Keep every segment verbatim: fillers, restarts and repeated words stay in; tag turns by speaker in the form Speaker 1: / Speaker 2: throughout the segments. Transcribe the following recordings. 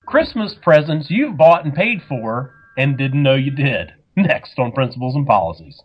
Speaker 1: Christmas presents you've bought and paid for and didn't know you did. Next on Principles and Policies.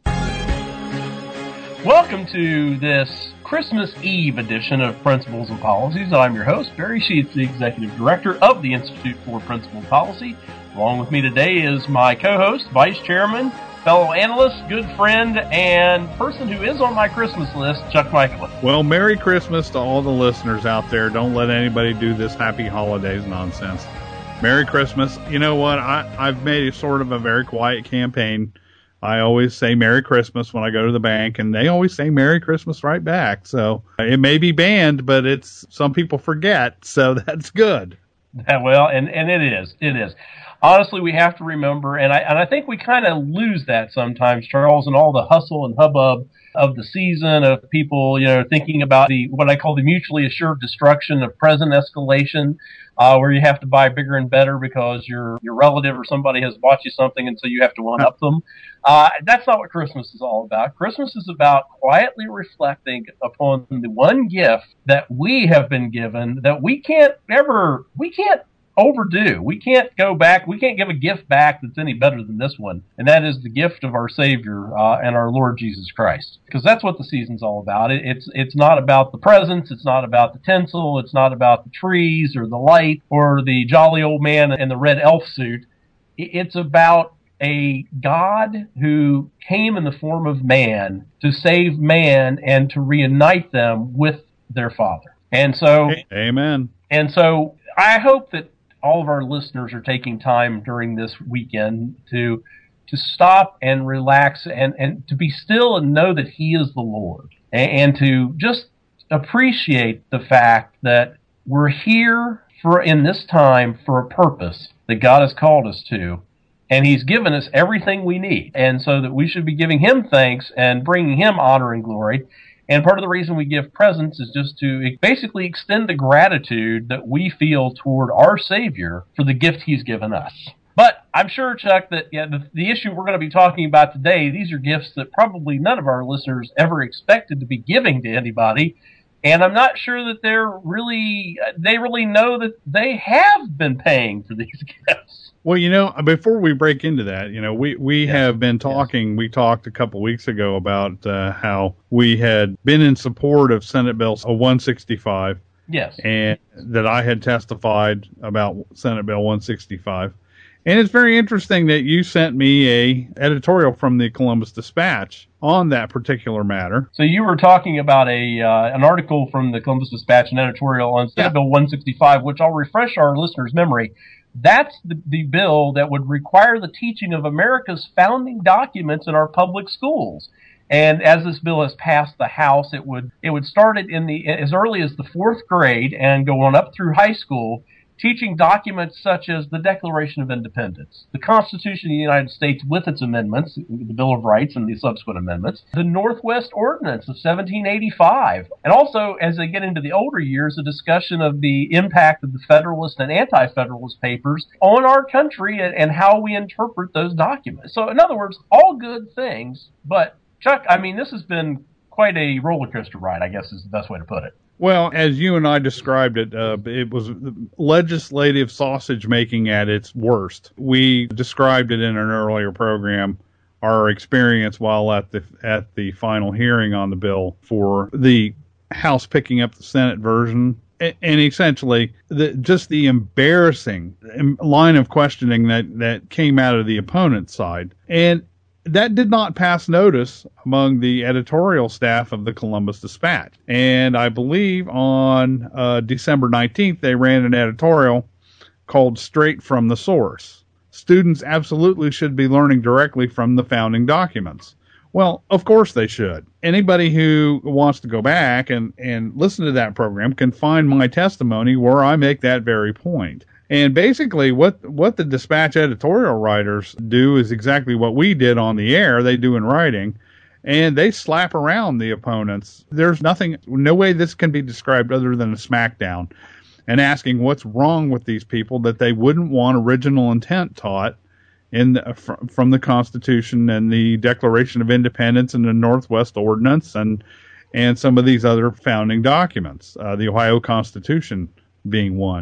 Speaker 1: Welcome to this Christmas Eve edition of Principles and Policies. I'm your host, Barry Sheets, the Executive Director of the Institute for Principle and Policy. Along with me today is my co-host, Vice Chairman, fellow analyst, good friend, and person who is on my Christmas list, Chuck Michael.
Speaker 2: Well, Merry Christmas to all the listeners out there. Don't let anybody do this Happy Holidays nonsense. Merry Christmas. You know what? I, I've made a sort of a very quiet campaign. I always say Merry Christmas when I go to the bank, and they always say Merry Christmas right back. So it may be banned, but it's some people forget, so that's good.
Speaker 1: Well, and, and it is. It is. Honestly, we have to remember, and I and I think we kind of lose that sometimes, Charles, and all the hustle and hubbub of the season, of people, you know, thinking about the what I call the mutually assured destruction of present escalation, uh, where you have to buy bigger and better because your your relative or somebody has bought you something, and so you have to one up them. Uh, that's not what Christmas is all about. Christmas is about quietly reflecting upon the one gift that we have been given that we can't ever, we can't overdue. We can't go back. We can't give a gift back that's any better than this one. And that is the gift of our Savior uh, and our Lord Jesus Christ. Because that's what the season's all about. It, it's it's not about the presents. It's not about the tinsel. It's not about the trees or the light or the jolly old man in the red elf suit. It's about a God who came in the form of man to save man and to reunite them with their Father. And so,
Speaker 2: Amen.
Speaker 1: And so I hope that all of our listeners are taking time during this weekend to to stop and relax and, and to be still and know that He is the Lord, and, and to just appreciate the fact that we're here for in this time for a purpose that God has called us to, and He's given us everything we need, and so that we should be giving Him thanks and bringing Him honor and glory. And part of the reason we give presents is just to basically extend the gratitude that we feel toward our Savior for the gift He's given us. But I'm sure, Chuck, that yeah, the, the issue we're going to be talking about today, these are gifts that probably none of our listeners ever expected to be giving to anybody. And I'm not sure that they're really, they really know that they have been paying for these gifts.
Speaker 2: Well, you know, before we break into that, you know, we, we
Speaker 1: yes.
Speaker 2: have been talking, yes. we talked a couple weeks ago about uh, how we had been in support of Senate Bill one sixty-five.
Speaker 1: Yes.
Speaker 2: And that I had testified about Senate Bill one sixty-five. And it's very interesting that you sent me a editorial from the Columbus Dispatch on that particular matter.
Speaker 1: So you were talking about a uh, an article from the Columbus Dispatch, an editorial on Senate
Speaker 2: yeah.
Speaker 1: Bill one sixty-five, which I'll refresh our listeners' memory. That's the, the bill that would require the teaching of America's founding documents in our public schools. And as this bill has passed the House, it would it would start it in the as early as the fourth grade and go on up through high school, teaching documents such as the Declaration of Independence, the Constitution of the United States with its amendments, the Bill of Rights and the subsequent amendments, the Northwest Ordinance of seventeen eighty-five, and also, as they get into the older years, a discussion of the impact of the Federalist and Anti-Federalist papers on our country and, and how we interpret those documents. So, in other words, all good things, but, Chuck, I mean, this has been quite a roller coaster ride, I guess is the best way to put it.
Speaker 2: Well, as you and I described it, uh, it was legislative sausage making at its worst. We described it in an earlier program, our experience while at the at the final hearing on the bill for the House picking up the Senate version. And essentially, the, just the embarrassing line of questioning that, that came out of the opponent's side. And that did not pass notice among the editorial staff of the Columbus Dispatch. And I believe on uh, December nineteenth, they ran an editorial called Straight from the Source. Students absolutely should be learning directly from the founding documents. Well, of course they should. Anybody who wants to go back and, and listen to that program can find my testimony where I make that very point. And basically what, what the Dispatch editorial writers do is exactly what we did on the air, they do in writing, and they slap around the opponents. There's nothing, no way this can be described other than a smackdown, and asking what's wrong with these people that they wouldn't want original intent taught in the, fr- from the Constitution and the Declaration of Independence and the Northwest Ordinance and, and some of these other founding documents, uh, the Ohio Constitution being one.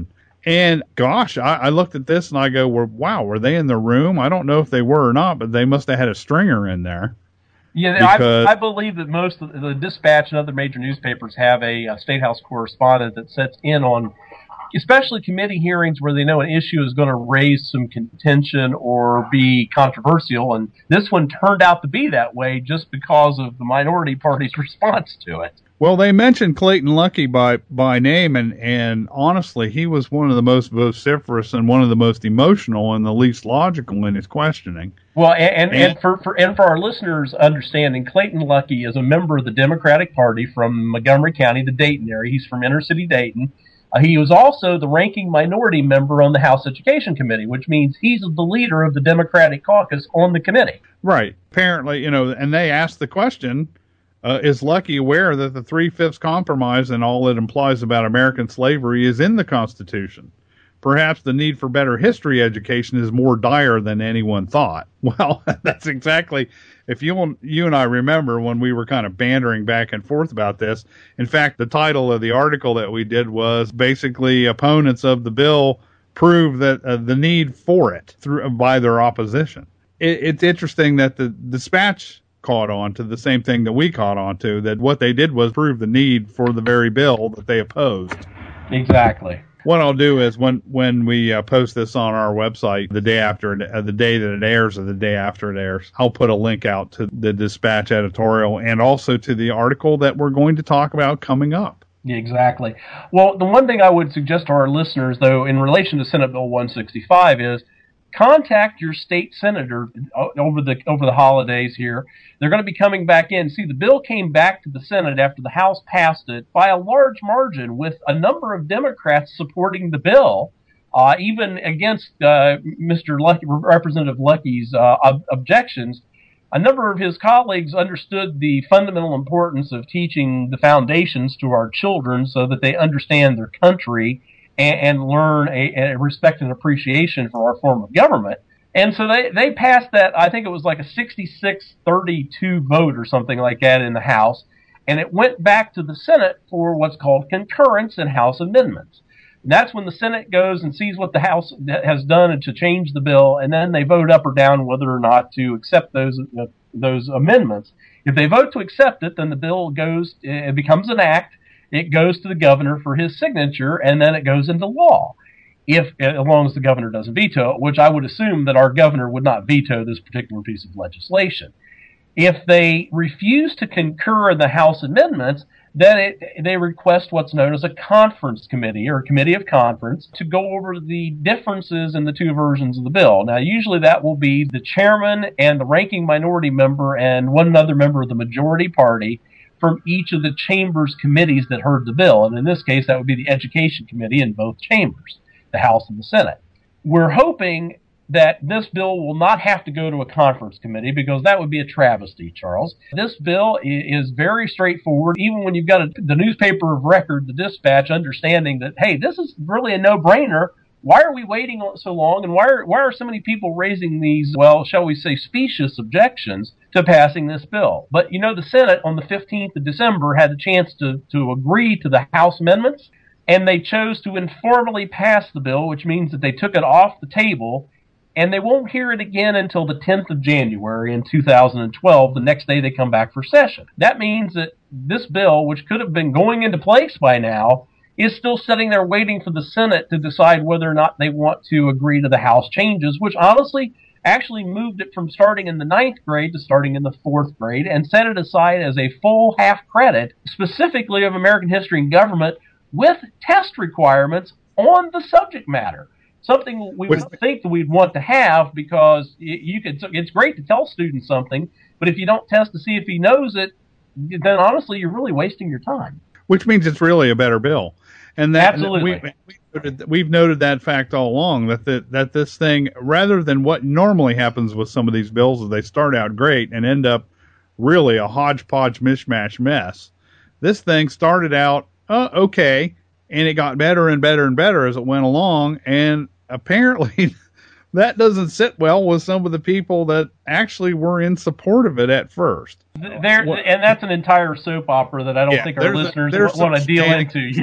Speaker 2: And gosh, I, I looked at this and I go, well, wow, were they in the room? I don't know if they were or not, but they must have had a stringer in there.
Speaker 1: Yeah,
Speaker 2: because,
Speaker 1: I, I believe that most of the Dispatch and other major newspapers have a, a State House correspondent that sets in on, especially committee hearings where they know an issue is going to raise some contention or be controversial. And this one turned out to be that way just because of the minority party's response to it.
Speaker 2: Well, they mentioned Clayton Luckey by, by name, and, and honestly, he was one of the most vociferous and one of the most emotional and the least logical in his questioning.
Speaker 1: Well, and, and, and for, for and for our listeners' understanding, Clayton Luckey is a member of the Democratic Party from Montgomery County, the Dayton area. He's from inner city Dayton. Uh, he was also the ranking minority member on the House Education Committee, which means he's the leader of the Democratic caucus on the committee.
Speaker 2: Right. Apparently, you know, and they asked the question, Uh, is Luckey aware that the Three-Fifths Compromise and all it implies about American slavery is in the Constitution? Perhaps the need for better history education is more dire than anyone thought. Well, that's exactly, if you, you and I remember when we were kind of bantering back and forth about this. In fact, the title of the article that we did was basically opponents of the bill prove that uh, the need for it through by their opposition. It, it's interesting that the Dispatch caught on to the same thing that we caught on to, that what they did was prove the need for the very bill that they opposed.
Speaker 1: Exactly.
Speaker 2: What I'll do is when when we uh, post this on our website the day after uh, the day that it airs or the day after it airs, I'll put a link out to the Dispatch editorial and also to the article that we're going to talk about coming up.
Speaker 1: Yeah, exactly. Well, the one thing I would suggest to our listeners, though, in relation to Senate Bill one sixty-five is contact your state senator over the over the holidays here. They're going to be coming back in. See, the bill came back to the Senate after the House passed it by a large margin with a number of Democrats supporting the bill, uh, even against uh, Mister Luckey, Representative Luckey's uh, ob- objections. A number of his colleagues understood the fundamental importance of teaching the foundations to our children so that they understand their country and, and learn a, a respect and appreciation for our form of government. And so they, they passed that, I think it was like a sixty-six thirty-two vote or something like that in the House, and it went back to the Senate for what's called concurrence and House amendments. And that's when the Senate goes and sees what the House has done to change the bill, and then they vote up or down whether or not to accept those uh, those amendments. If they vote to accept it, then the bill goes, it becomes an act, it goes to the governor for his signature, and then it goes into law. If, as long as the governor doesn't veto it, which I would assume that our governor would not veto this particular piece of legislation. If they refuse to concur in the House amendments, then it, they request what's known as a conference committee or a committee of conference to go over the differences in the two versions of the bill. Now, usually that will be the chairman and the ranking minority member and one other member of the majority party from each of the chamber's committees that heard the bill. And in this case, that would be the Education Committee in both chambers, the House and the Senate. We're hoping that this bill will not have to go to a conference committee because that would be a travesty, Charles. This bill is very straightforward, even when you've got a, the newspaper of record, the Dispatch, understanding that, hey, this is really a no-brainer. Why are we waiting so long, and why are, why are so many people raising these, well, shall we say, specious objections to passing this bill? But, you know, the Senate on the fifteenth of December had a chance to, to agree to the House amendments, and they chose to informally pass the bill, which means that they took it off the table, and they won't hear it again until the tenth of January in two thousand twelve, the next day they come back for session. That means that this bill, which could have been going into place by now, is still sitting there waiting for the Senate to decide whether or not they want to agree to the House changes, which honestly actually moved it from starting in the ninth grade to starting in the fourth grade and set it aside as a full half credit, specifically of American history and government, with test requirements on the subject matter. Something we would think that we'd want to have because you could. It's great to tell students something, but if you don't test to see if he knows it, then honestly, you're really wasting your time.
Speaker 2: Which means it's really a better bill. And that,
Speaker 1: Absolutely.
Speaker 2: We, we noted, we've noted that fact all along, that the, that this thing, rather than what normally happens with some of these bills, is they start out great and end up really a hodgepodge mishmash mess. This thing started out uh, okay, and it got better and better and better as it went along, and apparently that doesn't sit well with some of the people that actually were in support of it at first.
Speaker 1: There, and that's an entire soap opera that I don't yeah, think our listeners want to deal into yet.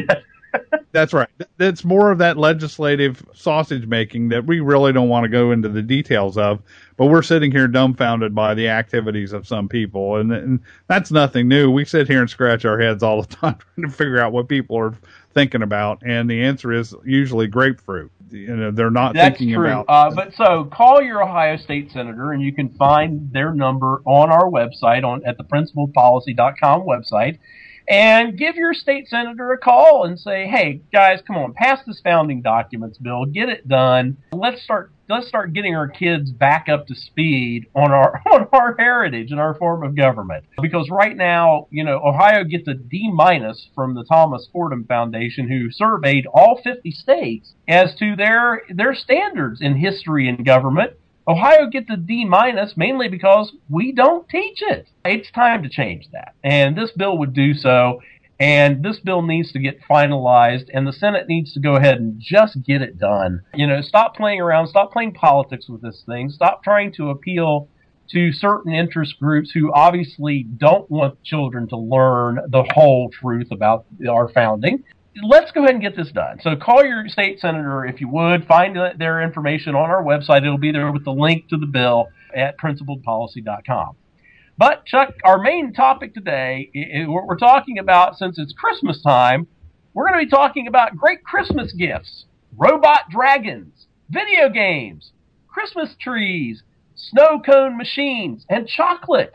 Speaker 2: That's right. It's more of that legislative sausage making that we really don't want to go into the details of, but we're sitting here dumbfounded by the activities of some people, and, and that's nothing new. We sit here and scratch our heads all the time trying to figure out what people are thinking about, and the answer is usually grapefruit. You know, they're not
Speaker 1: That's
Speaker 2: thinking
Speaker 1: true.
Speaker 2: about.
Speaker 1: Uh, but so call your Ohio State senator, and you can find their number on our website on at the principled policy dot com website. And give your state senator a call and say, "Hey, guys, come on, pass this founding documents bill, get it done. Let's start. Let's start getting our kids back up to speed on our on our heritage and our form of government." Because right now, you know, Ohio gets a D minus from the Thomas Fordham Foundation, who surveyed all fifty states as to their their standards in history and government. Ohio gets a D minus mainly because we don't teach it. It's time to change that. And this bill would do so. And this bill needs to get finalized. And the Senate needs to go ahead and just get it done. You know, stop playing around. Stop playing politics with this thing. Stop trying to appeal to certain interest groups who obviously don't want children to learn the whole truth about our founding. Let's go ahead and get this done. So call your state senator if you would. Find their information on our website. It'll be there with the link to the bill at principled policy dot com. But, Chuck, our main topic today, what we're talking about, since it's Christmas time, we're going to be talking about great Christmas gifts, robot dragons, video games, Christmas trees, snow cone machines, and chocolate.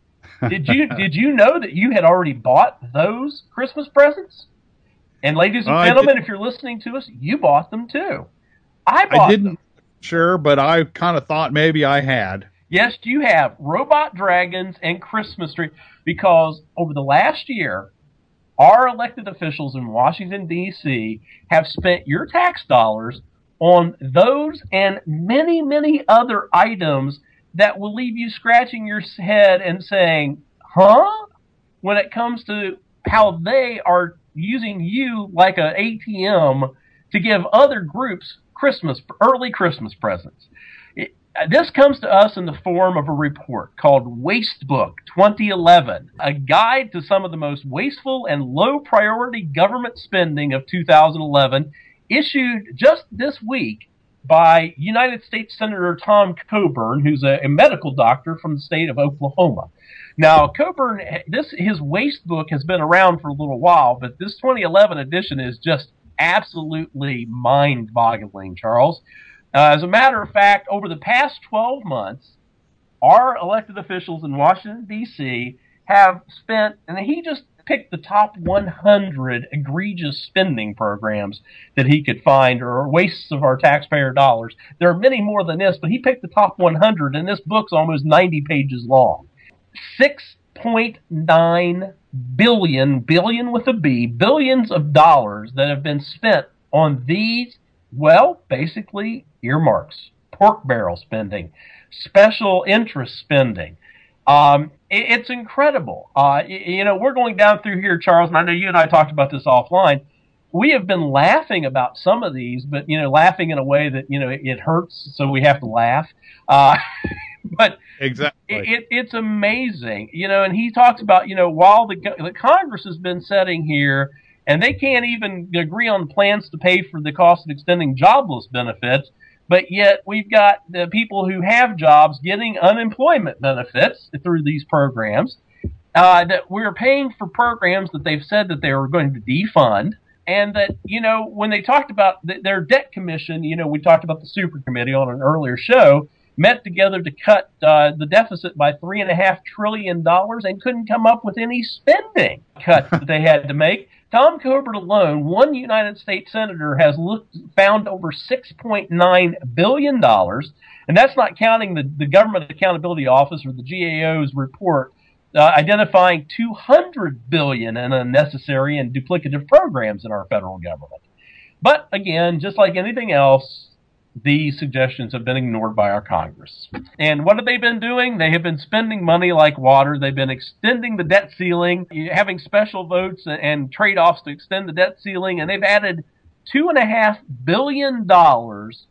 Speaker 1: Did you did you know that you had already bought those Christmas presents? And ladies and gentlemen, if you're listening to us, you bought them too. I bought
Speaker 2: I didn't,
Speaker 1: them.
Speaker 2: Sure, but I kind of thought maybe I had.
Speaker 1: Yes, you have. Robot dragons and Christmas tree. Because over the last year, our elected officials in Washington, D C have spent your tax dollars on those and many, many other items that will leave you scratching your head and saying, huh? When it comes to how they are using you like an A T M to give other groups Christmas, early Christmas presents. It, this comes to us in the form of a report called Wastebook twenty eleven, a guide to some of the most wasteful and low priority government spending of two thousand eleven, issued just this week by United States Senator Tom Coburn, who's a, a medical doctor from the state of Oklahoma. Now, Coburn, this his waste book has been around for a little while, but this twenty eleven edition is just absolutely mind-boggling, Charles. Uh, as a matter of fact, over the past twelve months, our elected officials in Washington, D C have spent, and he just picked the top one hundred egregious spending programs that he could find, or wastes of our taxpayer dollars. There are many more than this, but he picked the top one hundred, and this book's almost ninety pages long. six point nine billion, billion with a B, billions of dollars that have been spent on these, well, basically earmarks, pork barrel spending, special interest spending. Um, it, it's incredible. Uh, you know, we're going down through here, Charles, and I know you and I talked about this offline. We have been laughing about some of these, but, you know, laughing in a way that, you know, it, it hurts, so we have to laugh. Uh, but
Speaker 2: exactly,
Speaker 1: it, it, it's amazing, you know, and he talks about, you know, while the, the Congress has been sitting here and they can't even agree on plans to pay for the cost of extending jobless benefits, but yet we've got the people who have jobs getting unemployment benefits through these programs, uh, that we're paying for programs that they've said that they were going to defund. And that, you know, when they talked about th- their debt commission, you know, we talked about the super committee on an earlier show, met together to cut uh, the deficit by three and a half trillion dollars and couldn't come up with any spending cuts that they had to make. Tom Coburn alone, one United States senator, has looked found over six point nine billion dollars, and that's not counting the, the Government Accountability Office or the G A O's report uh, identifying two hundred billion dollars in unnecessary and duplicative programs in our federal government. But again, just like anything else, these suggestions have been ignored by our Congress. And what have they been doing? They have been spending money like water. They've been extending the debt ceiling, having special votes and trade-offs to extend the debt ceiling, and they've added two and a half billion dollars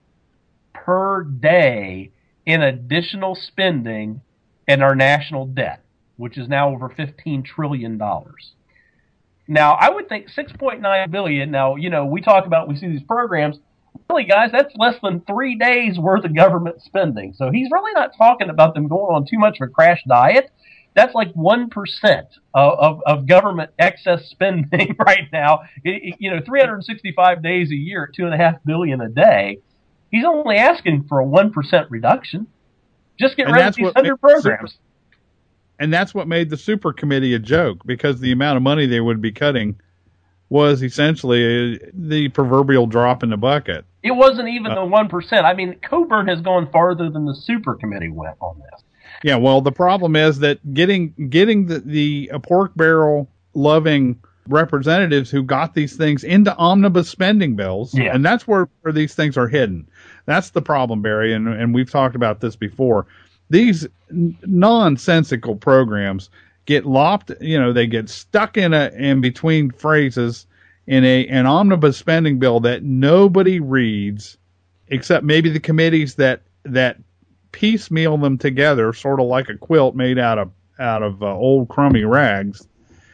Speaker 1: per day in additional spending in our national debt, which is now over fifteen trillion dollars. Now, I would think six point nine billion dollars. Now, you know, we talk about, we see these programs. Really, guys, that's less than three days worth of government spending. So he's really not talking about them going on too much of a crash diet. That's like one percent of, of, of government excess spending right now. It, it, you know, three hundred sixty-five days a year at two and a half billion a day. He's only asking for a one percent reduction. Just get and rid of these hundred programs.
Speaker 2: Super, and that's what made the super committee a joke, because the amount of money they would be cutting was essentially a, the proverbial drop in the bucket.
Speaker 1: It wasn't even uh, the one percent. I mean, Coburn has gone farther than the super committee went on this.
Speaker 2: Yeah, well, the problem is that getting getting the, the uh, pork barrel loving representatives who got these things into omnibus spending bills,
Speaker 1: yeah.
Speaker 2: and that's where, where these things are hidden. That's the problem, Barry, and, and we've talked about this before. These n- nonsensical programs get lopped, you know, they get stuck in a in between phrases in a an omnibus spending bill that nobody reads, except maybe the committees that that piecemeal them together, sort of like a quilt made out of out of uh, old crummy rags,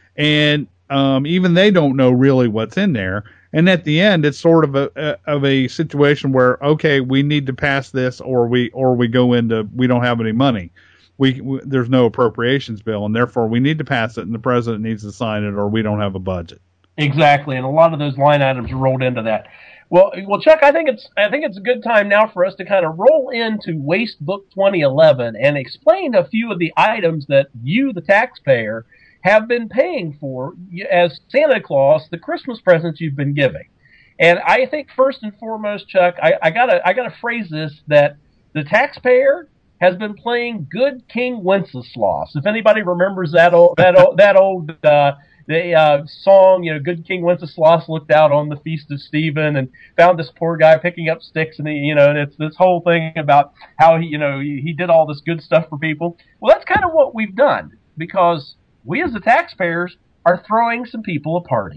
Speaker 2: and um, even they don't know really what's in there. And at the end, it's sort of a, a of a situation where, okay, we need to pass this, or we or we go into we don't have any money. We, we there's no appropriations bill, and therefore we need to pass it, and the president needs to sign it, or we don't have a budget.
Speaker 1: Exactly, and a lot of those line items are rolled into that. Well, well, Chuck, I think it's I think it's a good time now for us to kind of roll into Waste Book twenty eleven and explain a few of the items that you, the taxpayer, have been paying for as Santa Claus, the Christmas presents you've been giving. And I think first and foremost, Chuck, I, I gotta I gotta phrase this, that the taxpayer has been playing Good King Wenceslas. If anybody remembers that old that old that old uh, the uh, song, you know, Good King Wenceslas looked out on the feast of Stephen and found this poor guy picking up sticks, and he, you know, and it's this whole thing about how he, you know, he, he did all this good stuff for people. Well, that's kind of what we've done, because we as the taxpayers are throwing some people a party.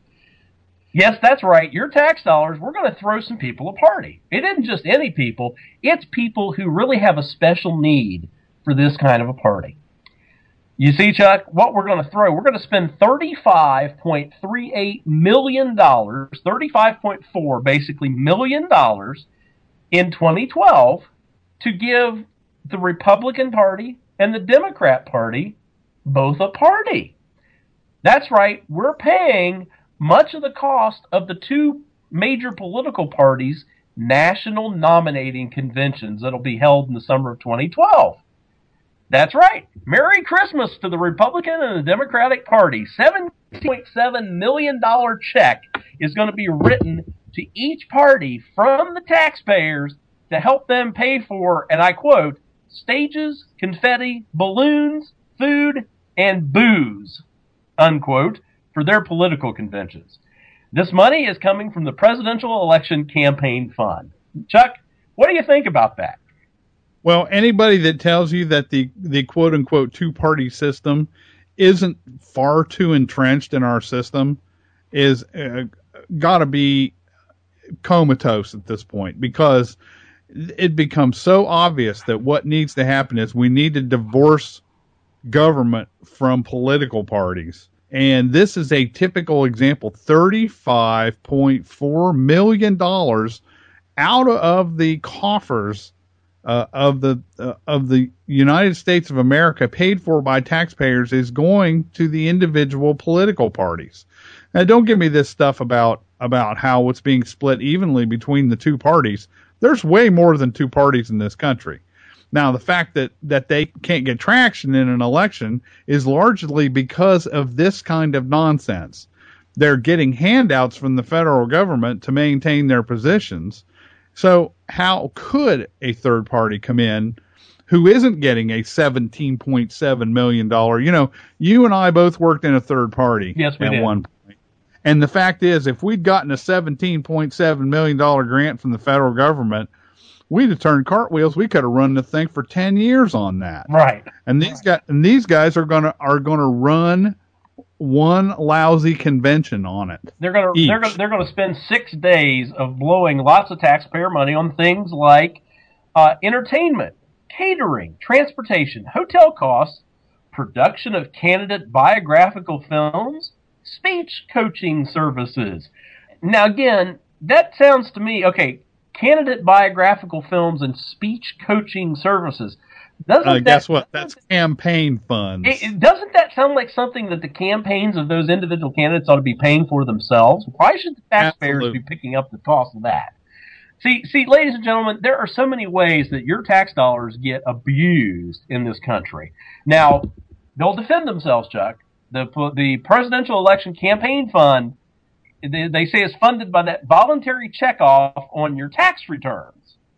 Speaker 1: Yes, that's right. Your tax dollars, we're going to throw some people a party. It isn't just any people. It's people who really have a special need for this kind of a party. You see, Chuck, what we're going to throw, we're going to spend thirty-five point three eight million dollars, thirty-five point four basically million dollars in twenty twelve to give the Republican Party and the Democrat Party both a party. That's right. We're paying much of the cost of the two major political parties' national nominating conventions that'll be held in the summer of twenty twelve. That's right. Merry Christmas to the Republican and the Democratic Party. seven point seven million dollars check is going to be written to each party from the taxpayers to help them pay for, and I quote, stages, confetti, balloons, food, and booze, unquote, for their political conventions. This money is coming from the Presidential Election Campaign Fund. Chuck, what do you think about that?
Speaker 2: Well, anybody that tells you that the, the quote-unquote two-party system isn't far too entrenched in our system is uh, got to be comatose at this point, because it becomes so obvious that what needs to happen is we need to divorce government from political parties. And this is a typical example. thirty-five point four million dollars out of the coffers uh, of the uh, of the United States of America, paid for by taxpayers, is going to the individual political parties. Now, don't give me this stuff about about how it's being split evenly between the two parties. There's way more than two parties in this country. Now, the fact that, that they can't get traction in an election is largely because of this kind of nonsense. They're getting handouts from the federal government to maintain their positions. So how could a third party come in who isn't getting a seventeen point seven million dollars? You know, you and I both worked in a third party
Speaker 1: yes, we
Speaker 2: at
Speaker 1: did.
Speaker 2: one point. And the fact is, if we'd gotten a seventeen point seven million dollars grant from the federal government, we'd have turned cartwheels. We could have run the thing for ten years on that.
Speaker 1: Right.
Speaker 2: And these guys, and these guys are gonna are gonna run one lousy convention on it.
Speaker 1: They're gonna each. they're gonna they're gonna spend six days of blowing lots of taxpayer money on things like uh, entertainment, catering, transportation, hotel costs, production of candidate biographical films, speech coaching services. Now, again, that sounds to me, okay, candidate biographical films and speech coaching services. Doesn't
Speaker 2: uh,
Speaker 1: that,
Speaker 2: guess what? That's campaign funds.
Speaker 1: It, it, doesn't that sound like something that the campaigns of those individual candidates ought to be paying for themselves? Why should the taxpayers
Speaker 2: Absolutely.
Speaker 1: be picking up the cost of that? See, see, ladies and gentlemen, there are so many ways that your tax dollars get abused in this country. Now, they'll defend themselves, Chuck. The the presidential election campaign fund, they, they say, is funded by that voluntary checkoff on your tax returns.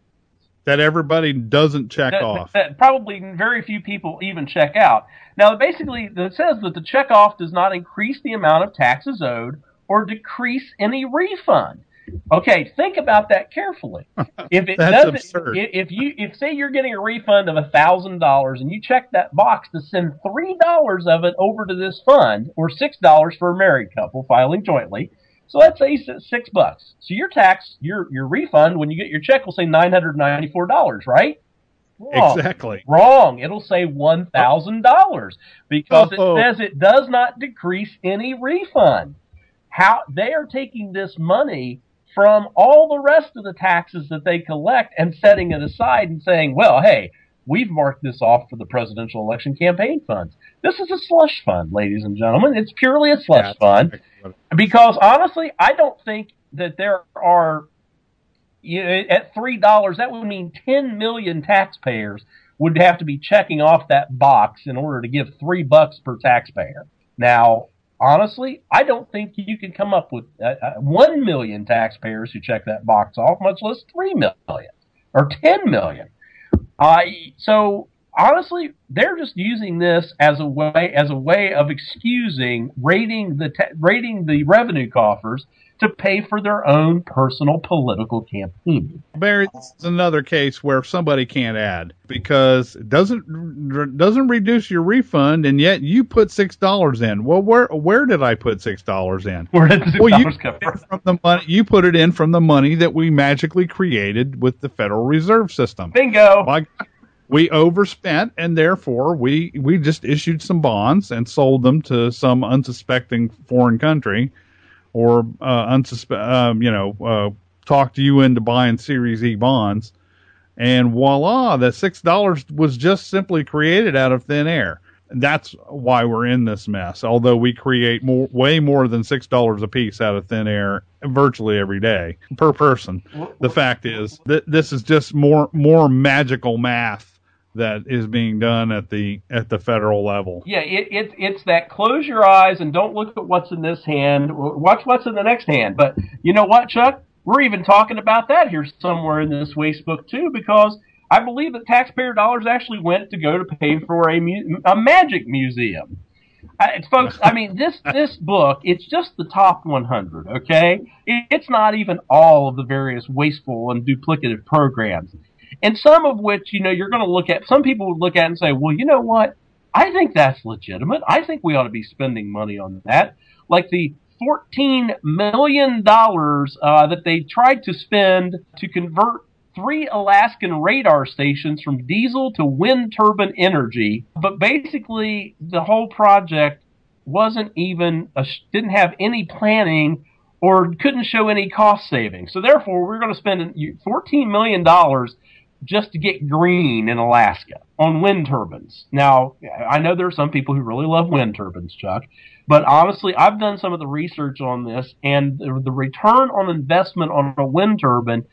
Speaker 2: That everybody doesn't check
Speaker 1: that,
Speaker 2: off.
Speaker 1: That probably very few people even check out. Now, basically, it says that the checkoff does not increase the amount of taxes owed or decrease any refund. Okay, think about that carefully. If it
Speaker 2: That's
Speaker 1: doesn't,
Speaker 2: absurd.
Speaker 1: If you, if say you're getting a refund of a thousand dollars and you check that box to send three dollars of it over to this fund, or six dollars for a married couple filing jointly, so let's say six bucks. So your tax, your your refund when you get your check will say nine hundred ninety four dollars, right? Wrong.
Speaker 2: Exactly.
Speaker 1: Wrong. It'll say one thousand dollars because
Speaker 2: Oh.
Speaker 1: it says it does not decrease any refund. How they are taking this money from all the rest of the taxes that they collect and setting it aside and saying, well, hey, we've marked this off for the presidential election campaign funds. This is a slush fund, ladies and gentlemen. It's purely a slush
Speaker 2: Yeah,
Speaker 1: fund because, honestly, I don't think that there are, you know, at three dollars, that would mean ten million taxpayers would have to be checking off that box in order to give three bucks per taxpayer. Now, honestly, I don't think you can come up with uh, uh, one million taxpayers who check that box off, much less three million or ten million. Uh, so honestly, they're just using this as a way as a way of excusing raiding the ta- raiding the revenue coffers to pay for their own personal political campaign.
Speaker 2: Barry, this is another case where somebody can't add because it doesn't doesn't reduce your refund, and yet you put six dollars in. Well, where where did I put six dollars in?
Speaker 1: Where did the six
Speaker 2: well, you
Speaker 1: dollars come from?
Speaker 2: from the money you put it in from the money that we magically created with the Federal Reserve System.
Speaker 1: Bingo.
Speaker 2: Like, we overspent, and therefore we we just issued some bonds and sold them to some unsuspecting foreign country. Or uh, unsuspe- um, you know, uh, talk to you into buying Series E bonds, and voila, that six dollars was just simply created out of thin air. And that's why we're in this mess. Although we create more, way more than six dollars a piece out of thin air virtually every day per person. The fact is that this is just more more magical math that is being done at the at the federal level.
Speaker 1: Yeah, it, it it's that close your eyes and don't look at what's in this hand. Watch what's in the next hand. But you know what, Chuck? We're even talking about that here somewhere in this waste book too, because I believe that taxpayer dollars actually went to go to pay for a mu- a magic museum. I, folks, I mean, this this book, it's just the top one hundred, okay? It, it's not even all of the various wasteful and duplicative programs. And some of which, you know, you're going to look at, some people would look at and say, well, you know what? I think that's legitimate. I think we ought to be spending money on that. Like the fourteen million dollars uh, that they tried to spend to convert three Alaskan radar stations from diesel to wind turbine energy. But basically, the whole project wasn't even, a, didn't have any planning or couldn't show any cost savings. So therefore, we're going to spend fourteen million dollars just to get green in Alaska on wind turbines. Now, I know there are some people who really love wind turbines, Chuck, but honestly, I've done some of the research on this, and the, the return on investment on a wind turbine,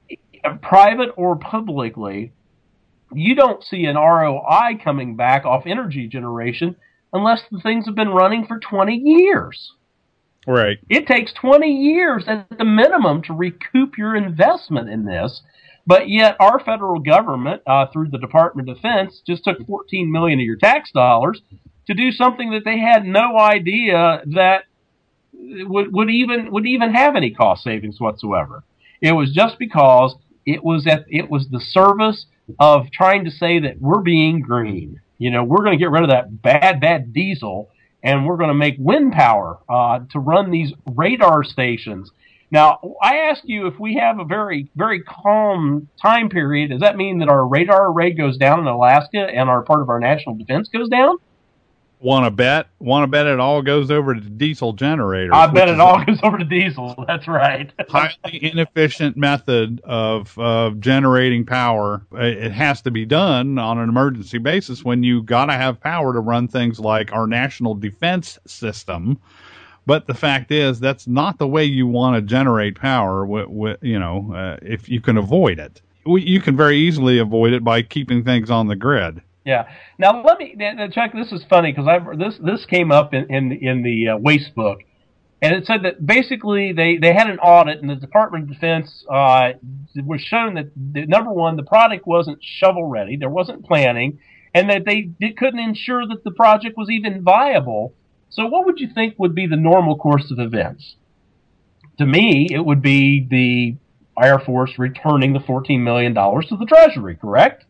Speaker 1: private or publicly, you don't see an R O I coming back off energy generation unless the things have been running for twenty years.
Speaker 2: Right.
Speaker 1: It takes twenty years at the minimum to recoup your investment in this. But yet our federal government, uh, through the Department of Defense, just took fourteen million dollars of your tax dollars to do something that they had no idea that would, would even would even have any cost savings whatsoever. It was just because it was at it was the service of trying to say that we're being green. You know, we're going to get rid of that bad bad diesel, and we're going to make wind power uh, to run these radar stations. Now, I ask you, if we have a very, very calm time period, does that mean that our radar array goes down in Alaska and our part of our national defense goes down?
Speaker 2: Want to bet? Want to bet it all goes over to diesel generators?
Speaker 1: I bet it all goes over to diesel. That's right.
Speaker 2: Highly inefficient method of uh, generating power. It has to be done on an emergency basis when you got to have power to run things like our national defense system. But the fact is, that's not the way you want to generate power. W- w- you know, uh, if you can avoid it, you can very easily avoid it by keeping things on the grid.
Speaker 1: Yeah. Now let me, Chuck. This is funny because I this this came up in in, in the uh, waste book, and it said that basically they, they had an audit, and the Department of Defense uh, was shown that the, number one, the product wasn't shovel ready, there wasn't planning, and that they, they couldn't ensure that the project was even viable. So, what would you think would be the normal course of events? To me, it would be the Air Force returning the fourteen million dollars to the Treasury. Correct?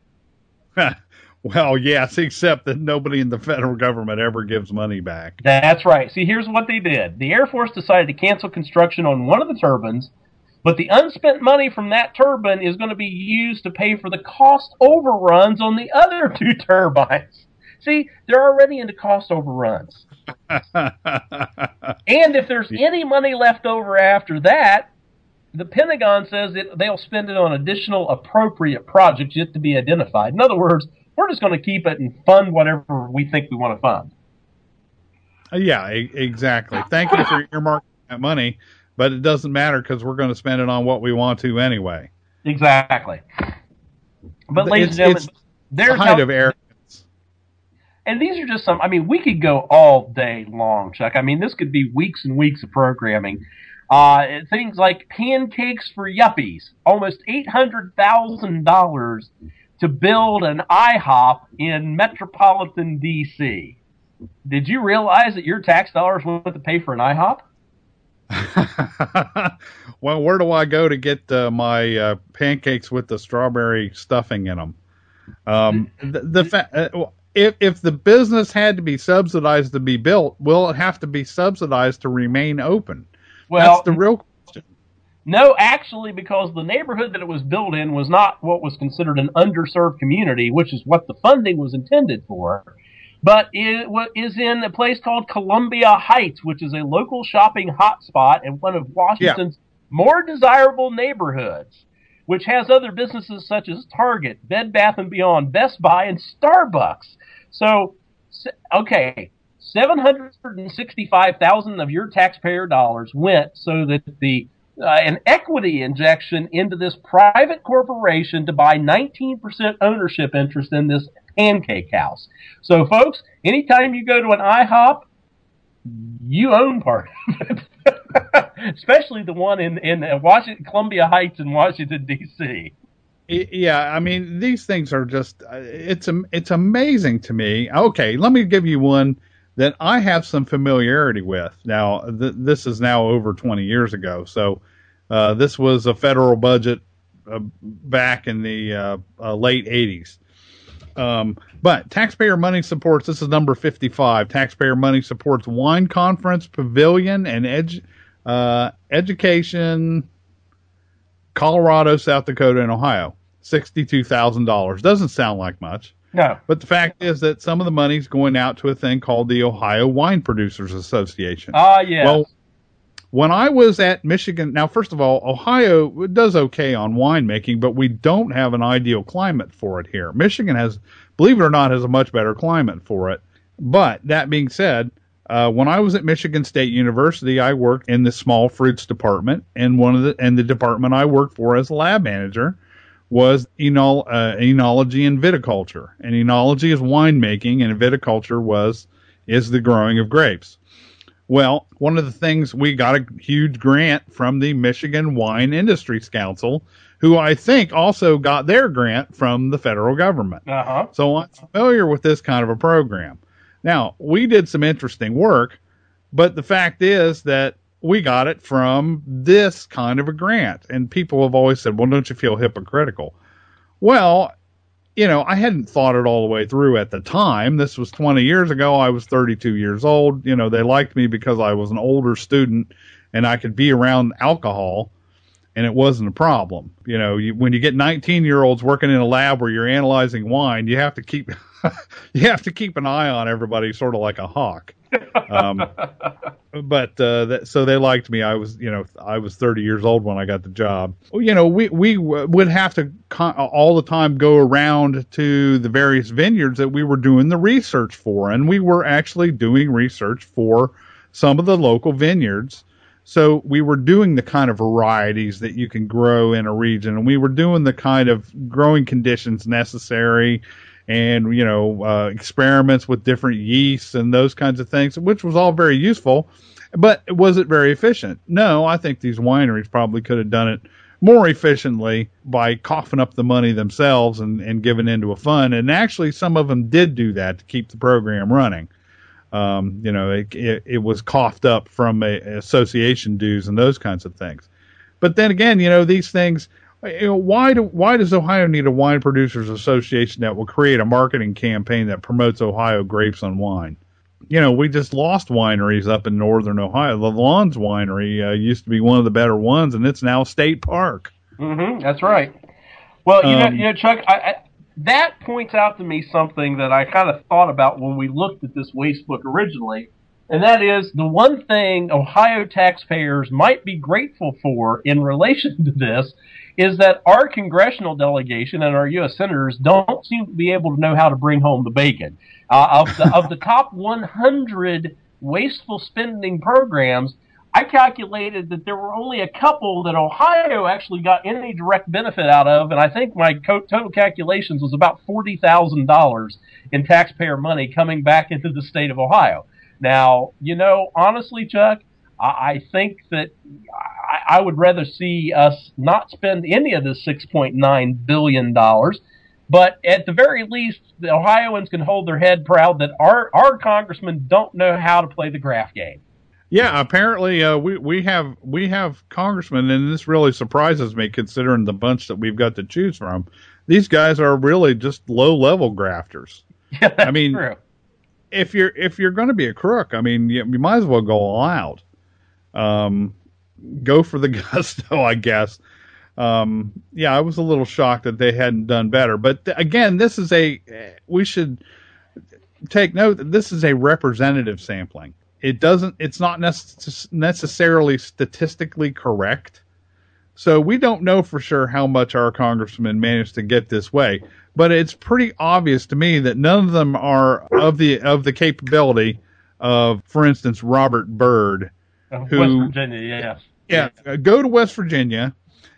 Speaker 2: Well, yes, except that nobody in the federal government ever gives money back.
Speaker 1: That's right. See, here's what they did. The Air Force decided to cancel construction on one of the turbines, but the unspent money from that turbine is going to be used to pay for the cost overruns on the other two turbines. See, they're already into cost overruns. And if there's any money left over after that, the Pentagon says that they'll spend it on additional appropriate projects yet to be identified. In other words, we're just going to keep it and fund whatever we think we want to fund.
Speaker 2: Yeah, e- exactly. Thank you for earmarking that money, but it doesn't matter because we're going to spend it on what we want to anyway.
Speaker 1: Exactly. But, ladies
Speaker 2: it's,
Speaker 1: and gentlemen, there's
Speaker 2: the height
Speaker 1: how,
Speaker 2: of arrogance.
Speaker 1: And these are just some, I mean, we could go all day long, Chuck. I mean, this could be weeks and weeks of programming. Uh, things like pancakes for yuppies, almost eight hundred thousand dollars to build an IHOP in metropolitan D C. Did you realize that your tax dollars went to pay for an IHOP?
Speaker 2: Well, where do I go to get uh, my uh, pancakes with the strawberry stuffing in them? Um, the, the fa- uh, if if the business had to be subsidized to be built, will it have to be subsidized to remain open?
Speaker 1: Well,
Speaker 2: that's the real question.
Speaker 1: No, actually, because the neighborhood that it was built in was not what was considered an underserved community, which is what the funding was intended for, but it is in a place called Columbia Heights, which is a local shopping hotspot and one of Washington's yeah. more desirable neighborhoods, which has other businesses such as Target, Bed Bath and Beyond, Best Buy, and Starbucks. So, okay, seven hundred sixty-five thousand dollars of your taxpayer dollars went so that the uh, an equity injection into this private corporation to buy nineteen percent ownership interest in this pancake house. So, folks, anytime you go to an IHOP, you own part of it, especially the one in in Washington, Columbia Heights in Washington D C.
Speaker 2: Yeah, I mean, these things are just it's it's amazing to me. Okay, let me give you one that I have some familiarity with. Now, th- this is now over twenty years ago, so uh, this was a federal budget uh, back in the uh, uh, late eighties. Um, but taxpayer money supports, this is number fifty-five, taxpayer money supports wine conference, pavilion, and edu- uh, education, Colorado, South Dakota, and Ohio. sixty-two thousand dollars. Doesn't sound like much.
Speaker 1: No.
Speaker 2: But the fact is that some of the money's going out to a thing called the Ohio Wine Producers Association.
Speaker 1: Ah, uh, yes.
Speaker 2: Well, when I was at Michigan, now, first of all, Ohio does okay on winemaking, but we don't have an ideal climate for it here. Michigan has, believe it or not, has a much better climate for it. But that being said, uh, when I was at Michigan State University, I worked in the small fruits department, and one of the, and the department I worked for as a lab manager was enol, uh, enology and viticulture. And enology is winemaking, and viticulture was is the growing of grapes. Well, one of the things, we got a huge grant from the Michigan Wine Industries Council, who I think also got their grant from the federal government.
Speaker 1: Uh-huh.
Speaker 2: So I'm familiar with this kind of a program. Now, we did some interesting work, but the fact is that we got it from this kind of a grant. And people have always said, well, don't you feel hypocritical? Well, you know, I hadn't thought it all the way through at the time. This was twenty years ago. I was thirty-two years old. You know, they liked me because I was an older student and I could be around alcohol. and it wasn't a problem. You know, you, when you get nineteen year olds working in a lab where you're analyzing wine, you have to keep you have to keep an eye on everybody, sort of like a hawk. Um, but uh, that, so they liked me. I was, you know, I was thirty years old when I got the job. You know, we we would have to con- all the time go around to the various vineyards that we were doing the research for, and we were actually doing research for some of the local vineyards. So we were doing the kind of varieties that you can grow in a region, and we were doing the kind of growing conditions necessary, and, you know, uh, experiments with different yeasts and those kinds of things, which was all very useful. But was it very efficient? No, I think these wineries probably could have done it more efficiently by coughing up the money themselves and, and giving into a fund. And actually, some of them did do that to keep the program running. Um, you know, it, it, it was coughed up from a, association dues and those kinds of things. But then again, you know, these things... You know, why do why does Ohio need a wine producers association that will create a marketing campaign that promotes Ohio grapes and wine? You know, we just lost wineries up in northern Ohio. The Lawns Winery uh, used to be one of the better ones, and it's now a state park.
Speaker 1: Mm-hmm, that's right. Well, you
Speaker 2: Um,
Speaker 1: know, you know, Chuck, I, I, that points out to me something that I kind of thought about when we looked at this waste book originally, and that is the one thing Ohio taxpayers might be grateful for in relation to this is that our congressional delegation and our U S senators don't seem to be able to know how to bring home the bacon. Uh, of the of the top one hundred wasteful spending programs, I calculated that there were only a couple that Ohio actually got any direct benefit out of, and I think my co- total calculations was about forty thousand dollars in taxpayer money coming back into the state of Ohio. Now, you know, honestly, Chuck, I, I think that I, I would rather see us not spend any of this six point nine billion dollars, but at the very least, the Ohioans can hold their head proud that our, our congressmen don't know how to play the graph game.
Speaker 2: Yeah, apparently uh, we we have we have congressmen, and this really surprises me considering the bunch that we've got to choose from. These guys are really just low level grafters.
Speaker 1: Yeah, that's
Speaker 2: I mean,
Speaker 1: true.
Speaker 2: if you're if you're going to be a crook, I mean, you, you might as well go all out. Um, go for the gusto, I guess. Um, yeah, I was a little shocked that they hadn't done better. But th- again, this is a we should take note that this is a representative sampling. It doesn't. It's not necess- necessarily statistically correct. So we don't know for sure how much our congressmen managed to get this way. But it's pretty obvious to me that none of them are of the of the capability of, for instance, Robert Byrd,
Speaker 1: Uh,
Speaker 2: who,
Speaker 1: West Virginia, yes.
Speaker 2: yeah, uh, go to West Virginia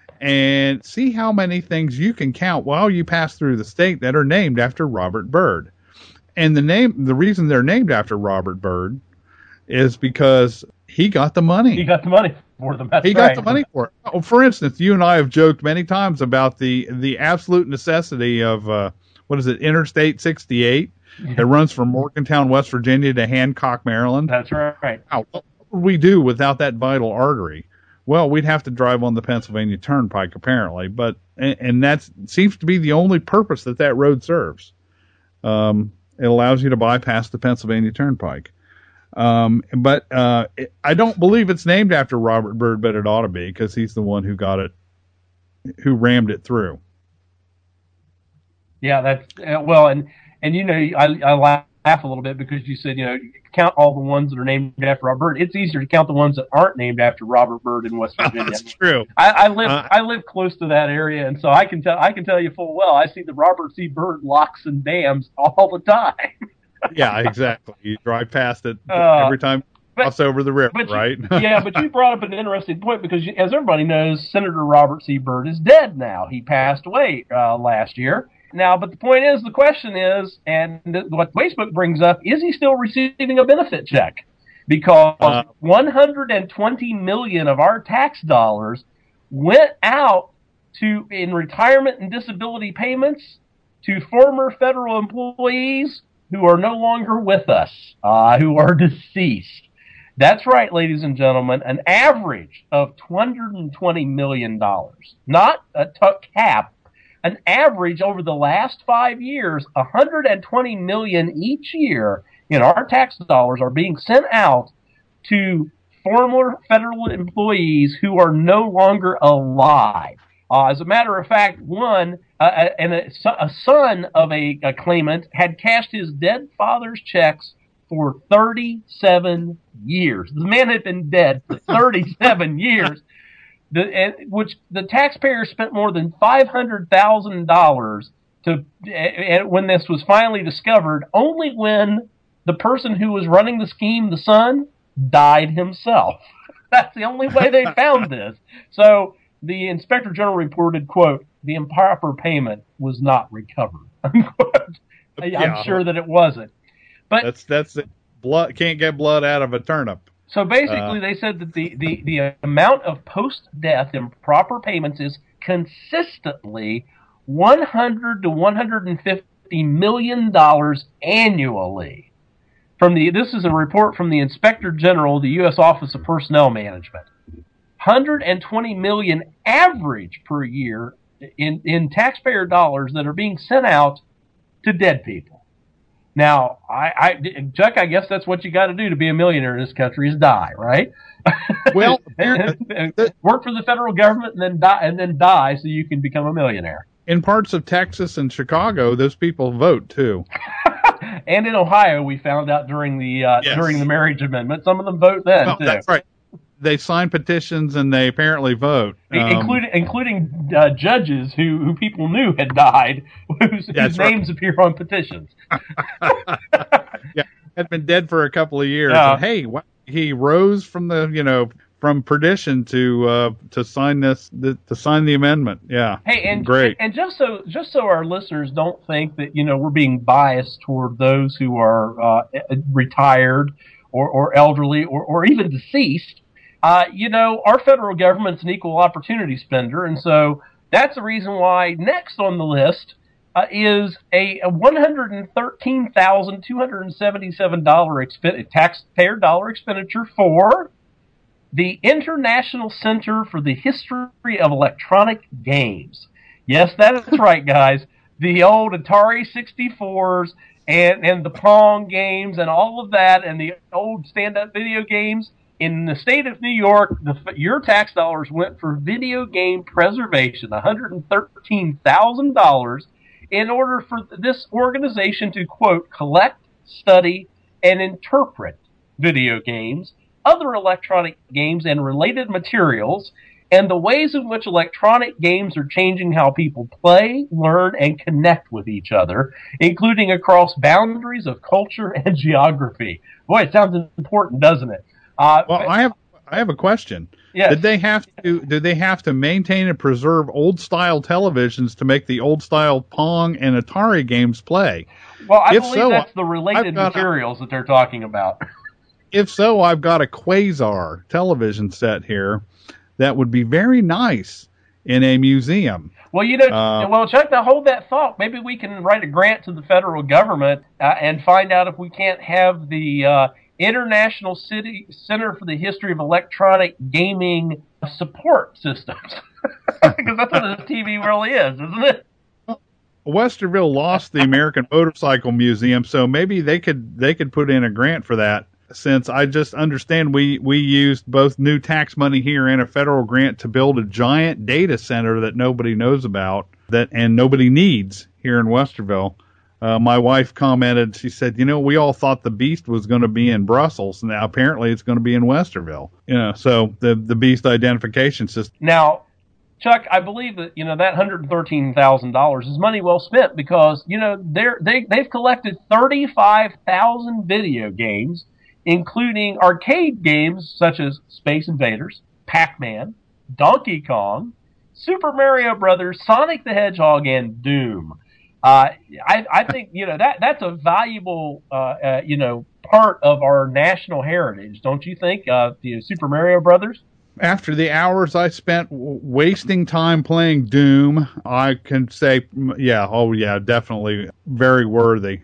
Speaker 2: and see how many things you can count while you pass through the state that are named after Robert Byrd. And the name, the reason they're named after Robert Byrd is because he got the money.
Speaker 1: He got the money for them. That's
Speaker 2: He
Speaker 1: right.
Speaker 2: got the money for it. Oh, for instance, you and I have joked many times about the the absolute necessity of uh, what is it, Interstate sixty-eight, that runs from Morgantown, West Virginia, to Hancock, Maryland.
Speaker 1: That's right.
Speaker 2: Wow, what would we do without that vital artery? Well, we'd have to drive on the Pennsylvania Turnpike, apparently, but and, and that seems to be the only purpose that that road serves. Um, it allows you to bypass the Pennsylvania Turnpike. Um, but uh, it, I don't believe it's named after Robert Byrd, but it ought to be because he's the one who got it, who rammed it through.
Speaker 1: Yeah, that's uh, well, and and you know, I, I laugh a little bit because you said, you know, you count all the ones that are named after Robert Byrd. It's easier to count the ones that aren't named after Robert Byrd in West Virginia.
Speaker 2: That's true.
Speaker 1: I, I live
Speaker 2: Uh,
Speaker 1: I live close to that area, and so I can tell I can tell you full well. I see the Robert C. Byrd locks and dams all the time.
Speaker 2: Yeah, exactly. You drive past it
Speaker 1: Uh,
Speaker 2: every time you cross over the river,
Speaker 1: But you-
Speaker 2: right?
Speaker 1: yeah, but you brought up an interesting point because, you- as everybody knows, Senator Robert C. Byrd is dead now. He passed away uh, last year. Now, but the point is, the question is, and th- what Facebook brings up, is he still receiving a benefit check? Because
Speaker 2: Uh,
Speaker 1: one hundred twenty million dollars of our tax dollars went out to in retirement and disability payments to former federal employees who are no longer with us, uh, who are deceased. That's right, ladies and gentlemen, an average of two hundred twenty million dollars. Not a t- cap, an average over the last five years, one hundred twenty million dollars each year in our tax dollars are being sent out to former federal employees who are no longer alive. Uh, as a matter of fact, one, uh, and a, a son of a, a claimant had cashed his dead father's checks for thirty-seven years. The man had been dead for thirty-seven years, the, and, which the taxpayer spent more than five hundred thousand dollars to, and when this was finally discovered, only when the person who was running the scheme, the son, died himself. That's the only way they found this. So the Inspector General reported, quote, the improper payment was not recovered, unquote. Yeah. I'm sure that it wasn't. But
Speaker 2: that's that's it. Blood can't get blood out of a turnip.
Speaker 1: So basically, uh, they said that the, the, the amount of post-death improper payments is consistently one hundred to one hundred fifty million dollars annually. From the this is a report from the Inspector General of the U S Office of Personnel Management. one hundred twenty million dollars average per year in, in taxpayer dollars that are being sent out to dead people. Now, I, I Chuck, I guess that's what you got to do to be a millionaire in this country is die, right?
Speaker 2: Well,
Speaker 1: work for the federal government and then die, and then die so you can become a millionaire.
Speaker 2: In parts of Texas and Chicago, those people vote too.
Speaker 1: And in Ohio, we found out during the uh, yes. during the marriage amendment, some of them vote then
Speaker 2: well,
Speaker 1: too.
Speaker 2: That's right. They sign petitions and they apparently vote, um,
Speaker 1: including including uh, judges who, who people knew had died, whose, whose names right. appear on petitions.
Speaker 2: Yeah, had been dead for a couple of years.
Speaker 1: Uh,
Speaker 2: and, hey, what, he rose from the you know from perdition to uh, to sign this the, to sign the amendment. Yeah.
Speaker 1: Hey, and
Speaker 2: great.
Speaker 1: And just so just so our listeners don't think that you know we're being biased toward those who are uh, retired or, or elderly or, or even deceased. Uh, you know, our federal government's an equal opportunity spender, and so that's the reason why next on the list uh, is a, a one hundred thirteen thousand two hundred seventy-seven dollars exp- taxpayer dollar expenditure for the International Center for the History of Electronic Games. Yes, that's right, guys. The old Atari sixty-fours and, and the Pong games and all of that and the old stand-up video games. In the state of New York, the, your tax dollars went for video game preservation, one hundred thirteen thousand dollars, in order for this organization to, quote, collect, study, and interpret video games, other electronic games, and related materials, and the ways in which electronic games are changing how people play, learn, and connect with each other, including across boundaries of culture and geography. Boy, it sounds important, doesn't it? Uh,
Speaker 2: well, I have I have a question.
Speaker 1: Yes.
Speaker 2: Did they have to did they have to maintain and preserve old style televisions to make the old style Pong and Atari games play?
Speaker 1: Well, I if believe so, that's the related materials a, that they're talking about.
Speaker 2: If so, I've got a Quasar television set here that would be very nice in a museum.
Speaker 1: Well, you know, uh, well, Chuck, now hold that thought. Maybe we can write a grant to the federal government uh, and find out if we can't have the uh, International City Center for the History of Electronic Gaming support systems. Because that's what the T V really is, isn't it?
Speaker 2: Westerville lost the American Motorcycle Museum, so maybe they could they could put in a grant for that. Since I just understand we, we used both new tax money here and a federal grant to build a giant data center that nobody knows about that and nobody needs here in Westerville. Uh, my wife commented, she said, you know, we all thought the beast was going to be in Brussels. Now, apparently it's going to be in Westerville. You know, so the, the beast identification system.
Speaker 1: Now, Chuck, I believe that, you know, that one hundred thirteen thousand dollars is money well spent because, you know, they're, they, they've collected thirty-five thousand video games, including arcade games such as Space Invaders, Pac-Man, Donkey Kong, Super Mario Brothers, Sonic the Hedgehog, and Doom. Uh, I, I think, you know, that that's a valuable, uh, uh, you know, part of our national heritage, don't you think? Uh, the Super Mario Brothers?
Speaker 2: After the hours I spent w- wasting time playing Doom, I can say, yeah, oh yeah, definitely very worthy.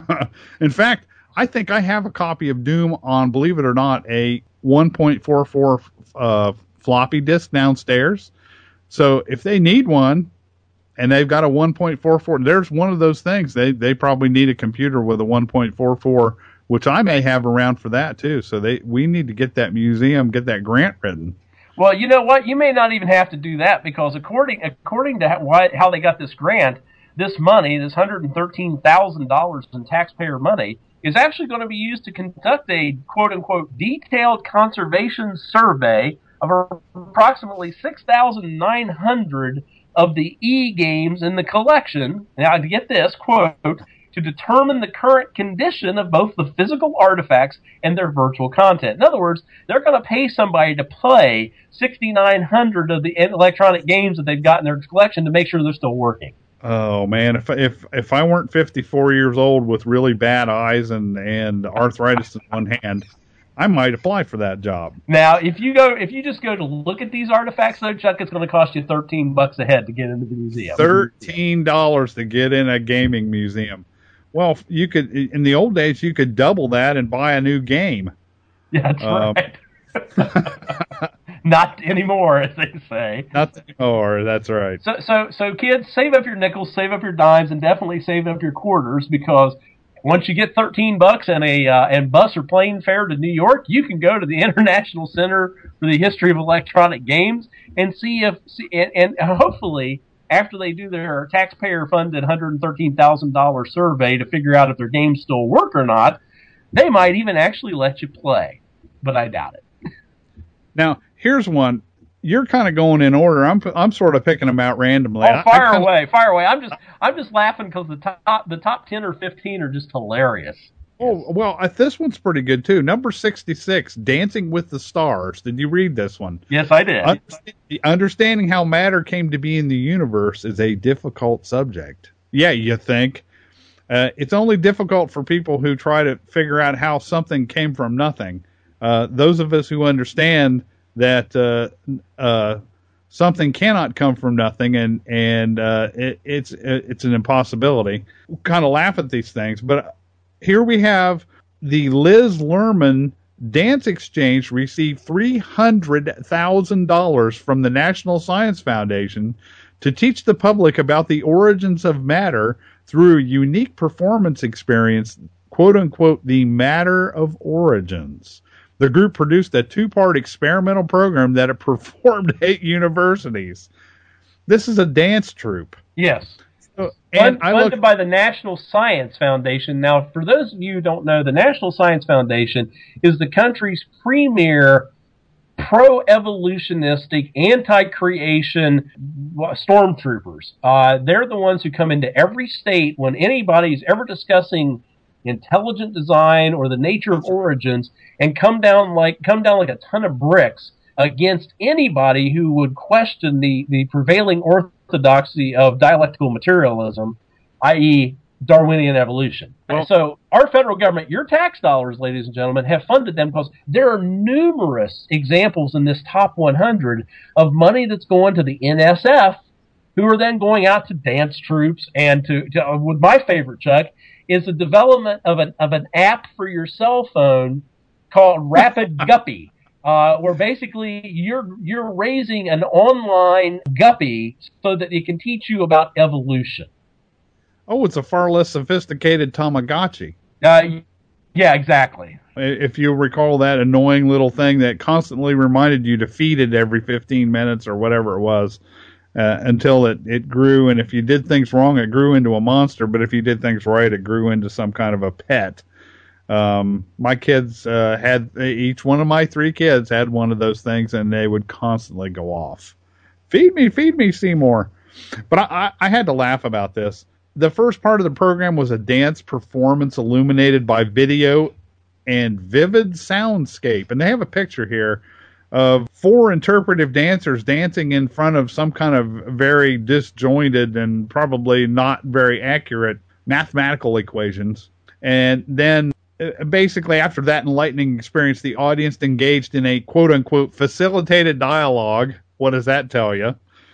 Speaker 2: In fact, I think I have a copy of Doom on, believe it or not, a one point four four uh, floppy disk downstairs. So if they need one, and they've got a one point four four, there's one of those things. They they probably need a computer with a one point four four which I may have around for that too. So they we need to get that museum, get that grant written.
Speaker 1: Well, you know what? You may not even have to do that, because according according to how, how they got this grant, this money, this one hundred thirteen thousand dollars in taxpayer money, is actually going to be used to conduct a quote-unquote detailed conservation survey of approximately six thousand nine hundred of the E-games in the collection. Now, to get this, quote, to determine the current condition of both the physical artifacts and their virtual content. In other words, they're going to pay somebody to play six thousand nine hundred of the electronic games that they've got in their collection to make sure they're still working.
Speaker 2: Oh man, if if if I weren't fifty-four years old with really bad eyes and and arthritis in one hand, I might apply for that job.
Speaker 1: Now, if you go, if you just go to look at these artifacts, though, Chuck, it's going to cost you thirteen bucks a head to get into the museum.
Speaker 2: Thirteen dollars to get in a gaming museum. Well, you could in the old days you could double that and buy a new game.
Speaker 1: Yeah, that's um, right. Not anymore, as they say.
Speaker 2: Not anymore. That's right.
Speaker 1: So, so, so, kids, save up your nickels, save up your dimes, and definitely save up your quarters, because once you get thirteen bucks and a uh, and bus or plane fare to New York, you can go to the International Center for the History of Electronic Games and see if see, and, and hopefully after they do their taxpayer-funded one hundred thirteen thousand dollars survey to figure out if their games still work or not, they might even actually let you play. But I doubt it.
Speaker 2: Now, here's one. You're kind of going in order. I'm I'm sort of picking them out randomly.
Speaker 1: Oh, fire
Speaker 2: I, I
Speaker 1: away, fire away. I'm just I'm just laughing because the top the top ten or fifteen are just hilarious.
Speaker 2: Oh, well, uh, this one's pretty good too. Number sixty-six, Dancing with the Stars. Did you read this one?
Speaker 1: Yes, I did.
Speaker 2: Understand, understanding how matter came to be in the universe is a difficult subject. Yeah, you think. Uh, it's only difficult for people who try to figure out how something came from nothing. Uh, those of us who understand that uh, uh, something cannot come from nothing, and and uh, it, it's it's an impossibility. We kind of laugh at these things, but here we have the Liz Lerman Dance Exchange received three hundred thousand dollars from the National Science Foundation to teach the public about the origins of matter through a unique performance experience, quote unquote, the Matter of Origins. The group produced a two-part experimental program that it performed at eight universities. This is a dance troupe.
Speaker 1: Yes.
Speaker 2: So, and
Speaker 1: Fund, funded look, by the National Science Foundation. Now, for those of you who don't know, the National Science Foundation is the country's premier pro-evolutionistic, anti-creation stormtroopers. Uh, they're the ones who come into every state when anybody's ever discussing intelligent design or the nature of origins, and come down like come down like a ton of bricks against anybody who would question the, the prevailing orthodoxy of dialectical materialism, that is. Darwinian evolution. Well, so our federal government, your tax dollars, ladies and gentlemen, have funded them because there are numerous examples in this top one hundred of money that's going to the N S F, who are then going out to dance troupes and to, to uh, with my favorite, Chuck, is the development of an of an app for your cell phone called Rapid Guppy, uh, where basically you're you're raising an online guppy so that it can teach you about evolution.
Speaker 2: Oh, it's a far less sophisticated Tamagotchi.
Speaker 1: Uh, yeah, exactly.
Speaker 2: If you recall that annoying little thing that constantly reminded you to feed it every fifteen minutes or whatever it was, uh, until it, it grew, and if you did things wrong, it grew into a monster, but if you did things right, it grew into some kind of a pet. Um, my kids uh, had, each one of my three kids had one of those things, and they would constantly go off. Feed me, feed me, Seymour. But I, I, I had to laugh about this. The first part of the program was a dance performance illuminated by video and vivid soundscape. And they have a picture here of four interpretive dancers dancing in front of some kind of very disjointed and probably not very accurate mathematical equations. And then basically after that enlightening experience, the audience engaged in a quote-unquote facilitated dialogue. What does that tell you?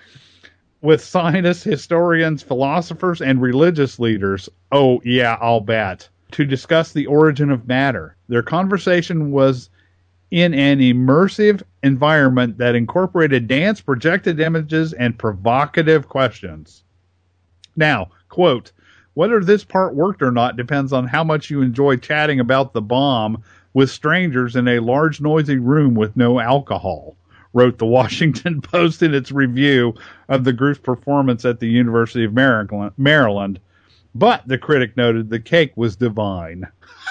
Speaker 2: With scientists, historians, philosophers, and religious leaders. Oh, yeah, I'll bet. To discuss the origin of matter. Their conversation was in an immersive environment that incorporated dance, projected images, and provocative questions. Now, quote, Whether this part worked or not depends on how much you enjoy chatting about the bomb with strangers in a large, noisy room with no alcohol, wrote the Washington Post in its review of the group's performance at the University of Maryland. But, the critic noted, the cake was divine.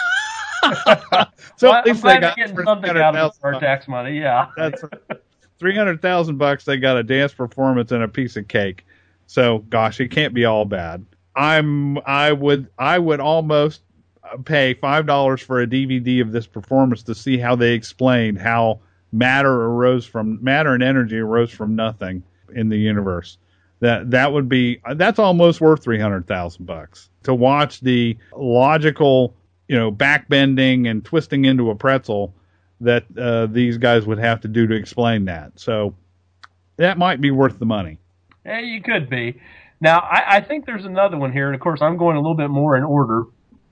Speaker 2: So
Speaker 1: well,
Speaker 2: at least
Speaker 1: I'm
Speaker 2: they got
Speaker 1: getting something out of our tax money, yeah.
Speaker 2: That's three hundred thousand bucks. They got a dance performance and a piece of cake. So, gosh, it can't be all bad. I'm, I would, I would almost pay five dollars for a D V D of this performance to see how they explained how matter arose from matter and energy arose from nothing in the universe. That that would be that's almost worth three hundred thousand bucks to watch the logical, you know, backbending and twisting into a pretzel that uh, these guys would have to do to explain that. So that might be worth the money.
Speaker 1: Yeah, you could be. Now, I, I think there's another one here, and of course, I'm going a little bit more in order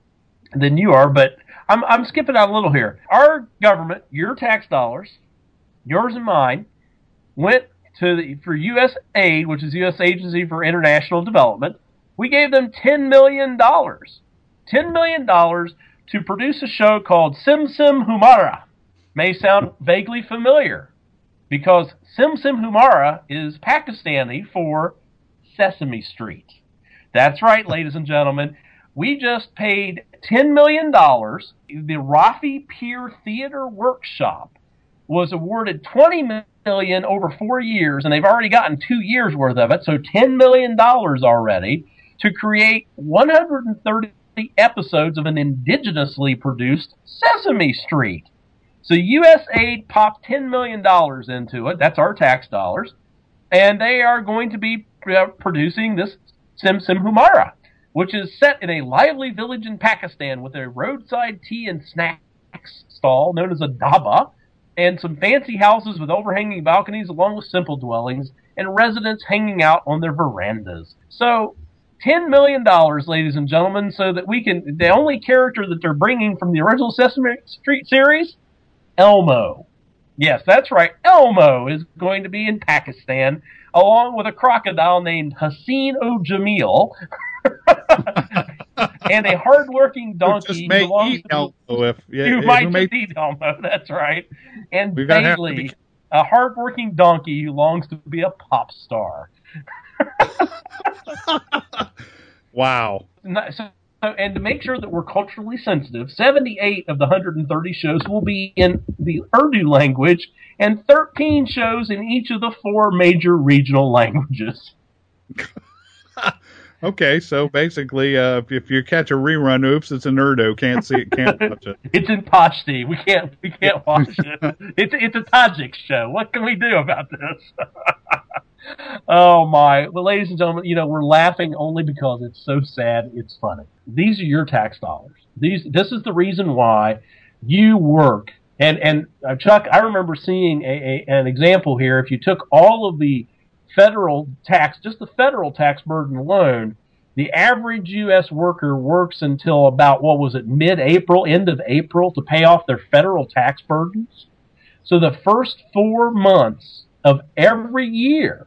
Speaker 1: than you are, but I'm, I'm skipping out a little here. Our government, your tax dollars, yours and mine, went to the, for U S aid, which is U S Agency for International Development. We gave them ten million dollars. ten million dollars to produce a show called Sim Sim Humara. May sound vaguely familiar because Sim Sim Humara is Pakistani for Sesame Street. That's right, ladies and gentlemen. We just paid ten million dollars. The Rafi Peer Theater Workshop was awarded twenty million dollars over four years, and they've already gotten two years worth of it, so ten million dollars already, to create one hundred thirty episodes of an indigenously produced Sesame Street. So U S aid popped ten million dollars into it. That's our tax dollars. And they are going to be uh, producing this Sim Sim Humara, which is set in a lively village in Pakistan with a roadside tea and snacks stall known as a dhaba, and some fancy houses with overhanging balconies along with simple dwellings, and residents hanging out on their verandas. So, ten million dollars, ladies and gentlemen, so that we can... The only character that they're bringing from the original Sesame Street series, Elmo. Yes, that's right. Elmo is going to be in Pakistan, along with a crocodile named Haseen O Jamil, and a hard-working donkey
Speaker 2: who
Speaker 1: belongs
Speaker 2: eat to Elmo if, yeah,
Speaker 1: who might
Speaker 2: who may,
Speaker 1: just eat Elmo. That's right. And
Speaker 2: We've got
Speaker 1: Bailey,
Speaker 2: be...
Speaker 1: a hard-working donkey who longs to be a pop star.
Speaker 2: Wow.
Speaker 1: So, and to make sure that we're culturally sensitive, seventy-eight of the one hundred thirty shows will be in the Urdu language, and thirteen shows in each of the four major regional languages.
Speaker 2: Okay, so basically, uh, if, if you catch a rerun, oops, it's in Urdu. Can't see it, can't watch it.
Speaker 1: It's in Pashti. We can't, we can't watch it. It's, it's a Tajik show. What can we do about this? Oh my! Well, ladies and gentlemen, you know we're laughing only because it's so sad. It's funny. These are your tax dollars. These. This is the reason why you work. And and uh, Chuck, I remember seeing a, a an example here. If you took all of the federal tax, just the federal tax burden alone, the average U S worker works until about, what was it, mid-April, end of April, to pay off their federal tax burdens. So the first four months of every year.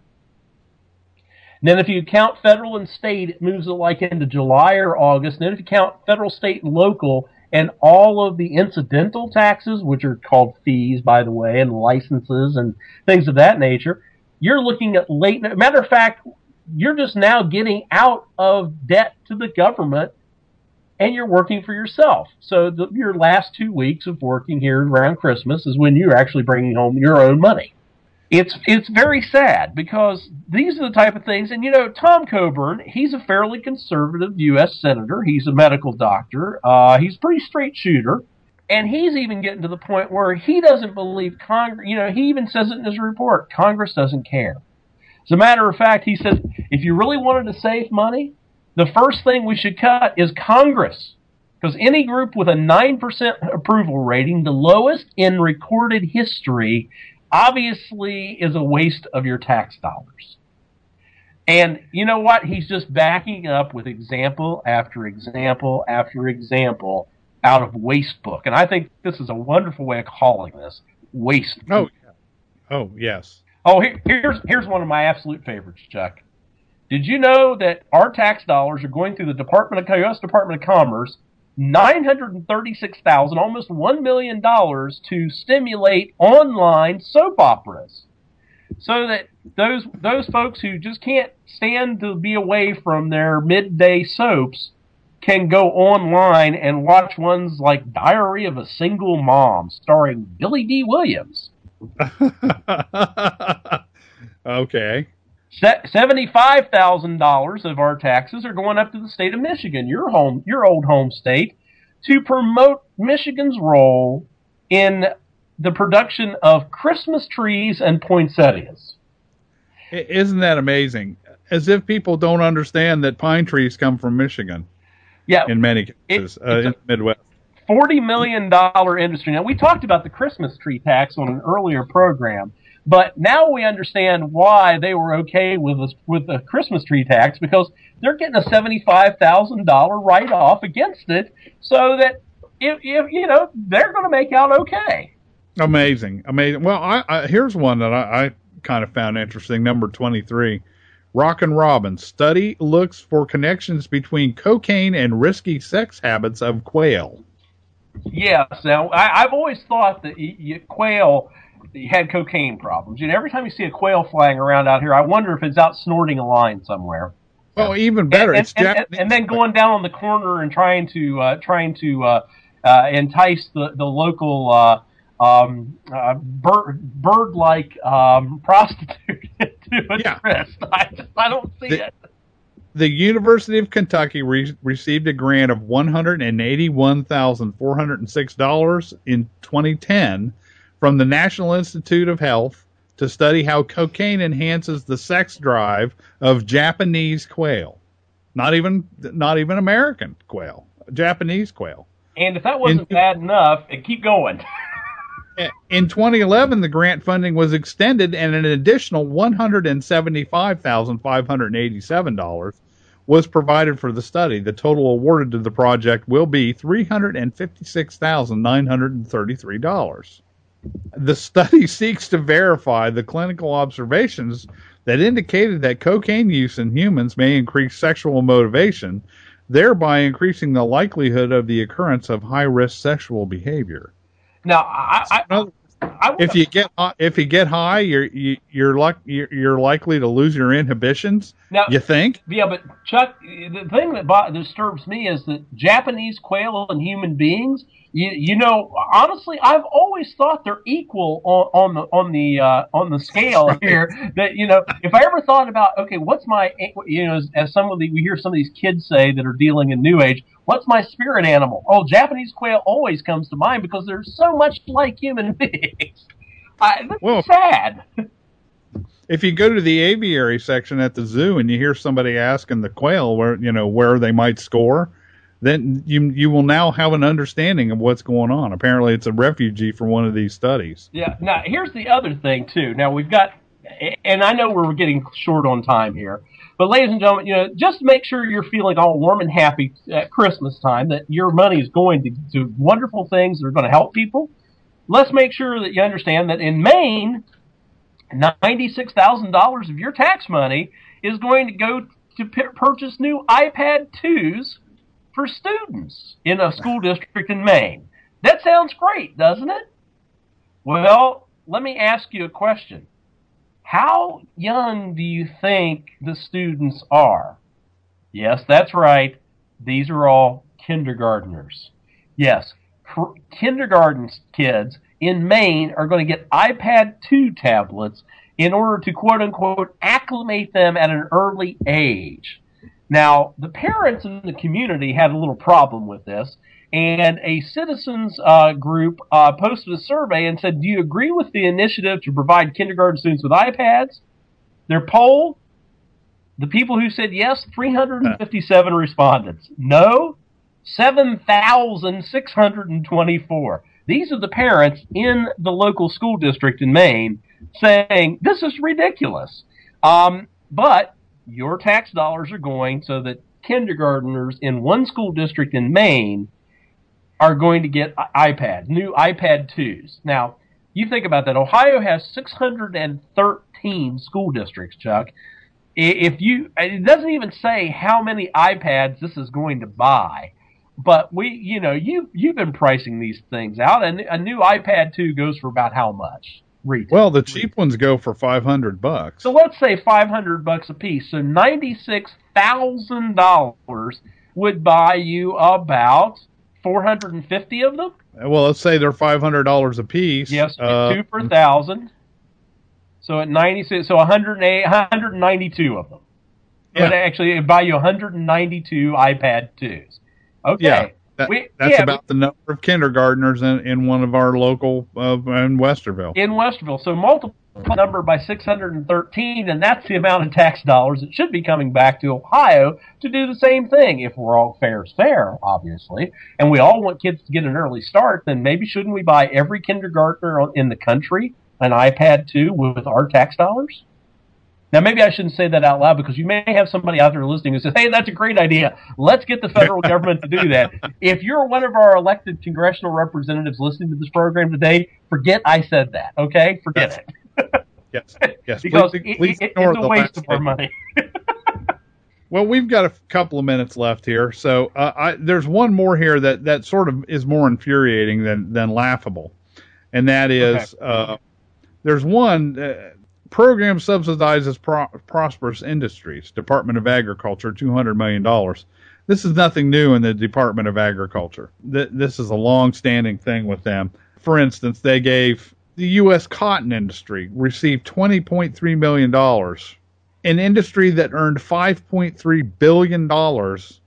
Speaker 1: And then if you count federal and state, it moves like into July or August. And then if you count federal, state, and local, and all of the incidental taxes, which are called fees, by the way, and licenses and things of that nature, you're looking at late. Matter of fact, you're just now getting out of debt to the government, and you're working for yourself. So the, your last two weeks of working here around Christmas is when you're actually bringing home your own money. It's it's very sad because these are the type of things, and you know, Tom Coburn, he's a fairly conservative U S senator. He's a medical doctor. Uh, he's a pretty straight shooter, and he's even getting to the point where he doesn't believe Congress. You know, he even says it in his report. Congress doesn't care. As a matter of fact, he says if you really wanted to save money, the first thing we should cut is Congress, because any group with a nine percent approval rating, the lowest in recorded history, obviously is a waste of your tax dollars. And you know what? He's just backing up with example after example after example out of Wastebook. And I think this is a wonderful way of calling this Wastebook.
Speaker 2: Oh, oh yes.
Speaker 1: Oh, here, here's here's one of my absolute favorites, Chuck. Did you know that our tax dollars are going through the Department of U S Department of Commerce, nine hundred thirty-six thousand dollars, almost one million dollars, to stimulate online soap operas, so that those those folks who just can't stand to be away from their midday soaps can go online and watch ones like Diary of a Single Mom, starring Billy D. Williams.
Speaker 2: Okay.
Speaker 1: seventy-five thousand dollars of our taxes are going up to the state of Michigan, your home, your old home state, to promote Michigan's role in the production of Christmas trees and poinsettias.
Speaker 2: Isn't that amazing? As if people don't understand that pine trees come from Michigan.
Speaker 1: Yeah,
Speaker 2: in many cases,
Speaker 1: it,
Speaker 2: uh, in the Midwest.
Speaker 1: forty million dollars industry. Now, we talked about the Christmas tree tax on an earlier program, but now we understand why they were okay with this, with the Christmas tree tax, because they're getting a seventy-five thousand dollars write-off against it, so that if, if you know, they're going to make out okay.
Speaker 2: Amazing, amazing. Well, I, I, here's one that I, I kind of found interesting. Number twenty-three, Rockin' Robin study looks for connections between cocaine and risky sex habits of quail.
Speaker 1: Yes. Now, I, I've always thought that y- y- quail had cocaine problems. You know, every time you see a quail flying around out here, I wonder if it's out snorting a line somewhere.
Speaker 2: Well, even better,
Speaker 1: and,
Speaker 2: it's
Speaker 1: and,
Speaker 2: Japanese.
Speaker 1: And, and then going down on the corner and trying to uh, trying to uh, uh, entice the the local uh, um, uh, bird bird like um, prostitute to a
Speaker 2: Yeah.
Speaker 1: tryst. I just I don't see
Speaker 2: the,
Speaker 1: it.
Speaker 2: The University of Kentucky re- received a grant of one hundred eighty-one thousand four hundred six dollars in twenty ten from the National Institute of Health to study how cocaine enhances the sex drive of Japanese quail. Not even not even American quail, Japanese quail.
Speaker 1: And if that wasn't in, bad enough, keep going.
Speaker 2: In twenty eleven, the grant funding was extended, and an additional one hundred seventy-five thousand five hundred eighty-seven dollars was provided for the study. The total awarded to the project will be three hundred fifty-six thousand nine hundred thirty-three dollars. The study seeks to verify the clinical observations that indicated that cocaine use in humans may increase sexual motivation, thereby increasing the likelihood of the occurrence of high-risk sexual behavior.
Speaker 1: Now, I, I, I, I
Speaker 2: if you get if you get high, you're you, you're like you're, you're likely to lose your inhibitions.
Speaker 1: Now,
Speaker 2: you think?
Speaker 1: Yeah, but Chuck, the thing that bo- disturbs me is that Japanese quail and human beings. You, you know, honestly, I've always thought they're equal on, on the on the uh, on the scale
Speaker 2: right.
Speaker 1: here. That you know, if I ever thought about, okay, what's my, you know, as, as some of the we hear some of these kids say that are dealing in New Age, what's my spirit animal? Oh, Japanese quail always comes to mind because they're so much like human beings. I, that's
Speaker 2: well,
Speaker 1: sad.
Speaker 2: If you go to the aviary section at the zoo and you hear somebody asking the quail where you know where they might score, then you you will now have an understanding of what's going on. Apparently, it's a refugee from one of these studies.
Speaker 1: Yeah. Now, here's the other thing too. Now we've got, and I know we're getting short on time here, but ladies and gentlemen, you know, just make sure you're feeling all warm and happy at Christmas time, that your money is going to, to wonderful things that are going to help people. Let's make sure that you understand that in Maine, ninety-six thousand dollars of your tax money is going to go to p- purchase new iPad twos for students in a school district in Maine. That sounds great, doesn't it? Well, let me ask you a question. How young do you think the students are? Yes, that's right. These are all kindergartners. Yes, cr- kindergarten kids in Maine are going to get iPad two tablets in order to, quote-unquote, acclimate them at an early age. Now, the parents in the community had a little problem with this, and a citizens uh, group uh, posted a survey and said, do you agree with the initiative to provide kindergarten students with iPads? Their poll, the people who said yes, three hundred fifty-seven respondents. No, seven thousand six hundred twenty-four. These are the parents in the local school district in Maine saying, this is ridiculous. Um, but your tax dollars are going so that kindergartners in one school district in Maine are going to get iPads, new iPad twos. Now, you think about that. Ohio has six hundred thirteen school districts, Chuck, If you, it doesn't even say how many iPads this is going to buy, but we, you know, you you've been pricing these things out, and a new iPad two goes for about how much? Retail.
Speaker 2: Well, the cheap ones go for five hundred bucks.
Speaker 1: So let's say five hundred bucks a piece. So ninety-six thousand dollars would buy you about four hundred fifty of them.
Speaker 2: Well, let's say they're five hundred dollars a piece.
Speaker 1: Yes,
Speaker 2: uh,
Speaker 1: two per thousand. So at ninety-six, so one hundred eight, one hundred ninety-two of them.
Speaker 2: Yeah.
Speaker 1: But actually, it'd buy you one hundred ninety-two iPad twos. Okay.
Speaker 2: Yeah, that,
Speaker 1: we,
Speaker 2: that's
Speaker 1: yeah,
Speaker 2: about the number of kindergartners in, in one of our local, uh, in Westerville.
Speaker 1: In Westerville. So multiply the number by six hundred thirteen, and that's the amount of tax dollars that should be coming back to Ohio to do the same thing. If we're all fair is fair, obviously, and we all want kids to get an early start, then maybe shouldn't we buy every kindergartner in the country an iPad two with our tax dollars? Now, maybe I shouldn't say that out loud, because you may have somebody out there listening who says, hey, that's a great idea. Let's get the federal government to do that. If you're one of our elected congressional representatives listening to this program today, forget I said that, okay? Forget it.
Speaker 2: Yes, yes.
Speaker 1: Because
Speaker 2: please,
Speaker 1: it,
Speaker 2: please
Speaker 1: it,
Speaker 2: ignore
Speaker 1: it's a
Speaker 2: the
Speaker 1: waste
Speaker 2: last
Speaker 1: of our
Speaker 2: statement.
Speaker 1: money.
Speaker 2: Well, we've got a couple of minutes left here, so uh, I, there's one more here that, that sort of is more infuriating than, than laughable, and that is okay. uh, there's one... Uh, program subsidizes pro- prosperous industries. Department of Agriculture, two hundred million dollars. This is nothing new in the Department of Agriculture. Th- this is a long-standing thing with them. For instance, they gave the U S cotton industry, received twenty point three million dollars. An industry that earned five point three billion dollars,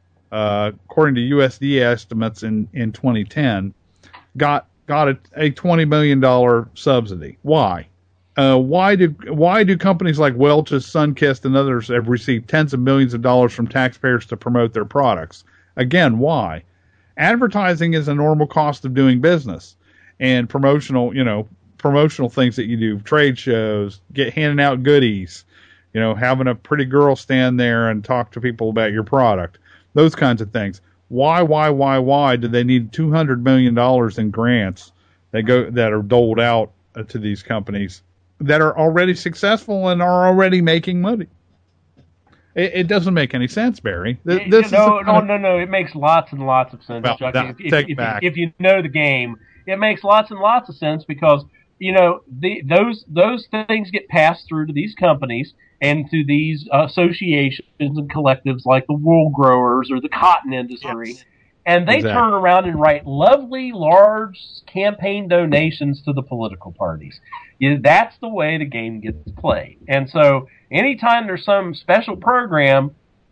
Speaker 2: uh, according to U S D A estimates in, in twenty ten, got, got a, a twenty million dollars subsidy. Why? Uh, why do why do companies like Welch's, Sunkist, and others have received tens of millions of dollars from taxpayers to promote their products? Again, why? Advertising is a normal cost of doing business, and promotional, you know, promotional things that you do, trade shows, get handing out goodies, you know, having a pretty girl stand there and talk to people about your product, those kinds of things. Why, why, why, why do they need two hundred million dollars in grants that go that are doled out uh, to these companies that are already successful and are already making money? It, it doesn't make any sense, Barry.
Speaker 1: This no, is no, no, no, no. It makes lots and lots of sense,
Speaker 2: well,
Speaker 1: Chuck.
Speaker 2: That,
Speaker 1: if,
Speaker 2: take
Speaker 1: if,
Speaker 2: back.
Speaker 1: If, if you know the game, it makes lots and lots of sense, because you know the, those those things get passed through to these companies and to these associations and collectives like the wool growers or the cotton industry. Yes. And they exactly. turn around and write lovely, large campaign donations to the political parties. Yeah, that's the way the game gets played. And so anytime there's some special program,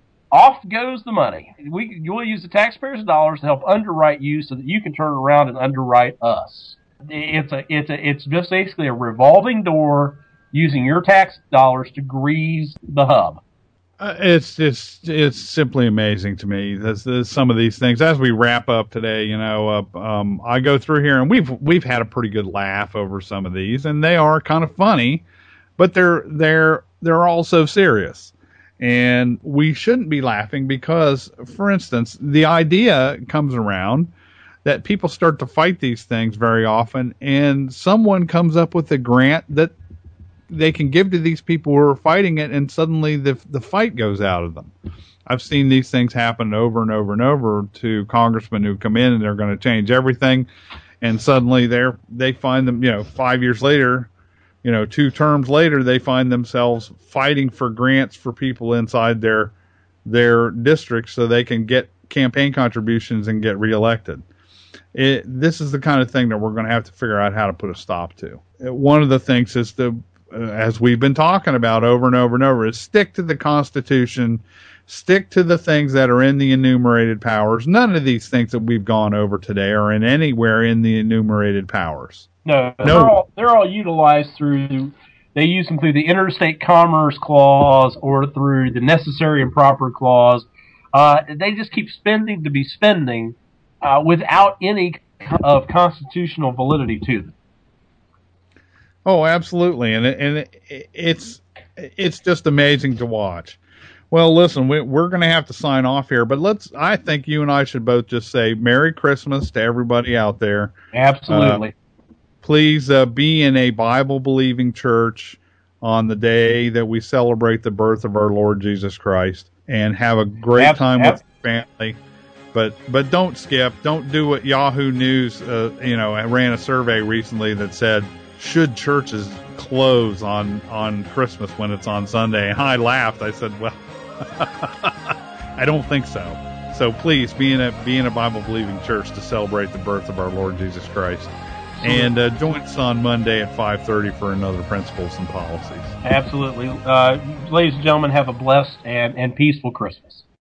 Speaker 1: off goes the money. We You'll use the taxpayers' dollars to help underwrite you so that you can turn around and underwrite us. It's a, it's a, it's just basically a revolving door using your tax dollars to grease the hub.
Speaker 2: Uh, it's just, it's simply amazing to me. There's, there's some of these things. As we wrap up today, you know, uh, um, I go through here and we've, we've had a pretty good laugh over some of these, and they are kind of funny, but they're, they're, they're also serious. And we shouldn't be laughing because, for instance, the idea comes around that people start to fight these things very often, and someone comes up with a grant that they can give to these people who are fighting it, and suddenly the the fight goes out of them. I've seen these things happen over and over and over to congressmen who come in and they're going to change everything, and suddenly they're they find them, you know, five years later, you know, two terms later, they find themselves fighting for grants for people inside their their districts so they can get campaign contributions and get reelected. It, this is the kind of thing that we're going to have to figure out how to put a stop to. One of the things is to as we've been talking about over and over and over, is stick to the Constitution, stick to the things that are in the enumerated powers. None of these things that we've gone over today are in anywhere in the enumerated powers.
Speaker 1: No,
Speaker 2: no.
Speaker 1: They're all, they're all utilized through, they use them through the Interstate Commerce Clause or through the Necessary and Proper Clause. Uh, they just keep spending to be spending uh, without any of constitutional validity to them.
Speaker 2: Oh, absolutely, and it, and it, it's it's just amazing to watch. Well, listen, we, we're going to have to sign off here, but let's. I think you and I should both just say Merry Christmas to everybody out there.
Speaker 1: Absolutely.
Speaker 2: Uh, please uh, be in a Bible-believing church. on the day that we celebrate the birth of our Lord Jesus Christ, and have a great
Speaker 1: Abs-
Speaker 2: time
Speaker 1: abs-
Speaker 2: with your family. But but don't skip. Don't do what Yahoo News, uh, you know, ran a survey recently that said, should churches close on, on Christmas when it's on Sunday? And I laughed. I said, well, I don't think so. So please be in a be in a Bible believing church to celebrate the birth of our Lord Jesus Christ. And uh, join us on Monday at five thirty for another Principles and Policies.
Speaker 1: Absolutely. Uh, ladies and gentlemen, have a blessed and, and peaceful Christmas.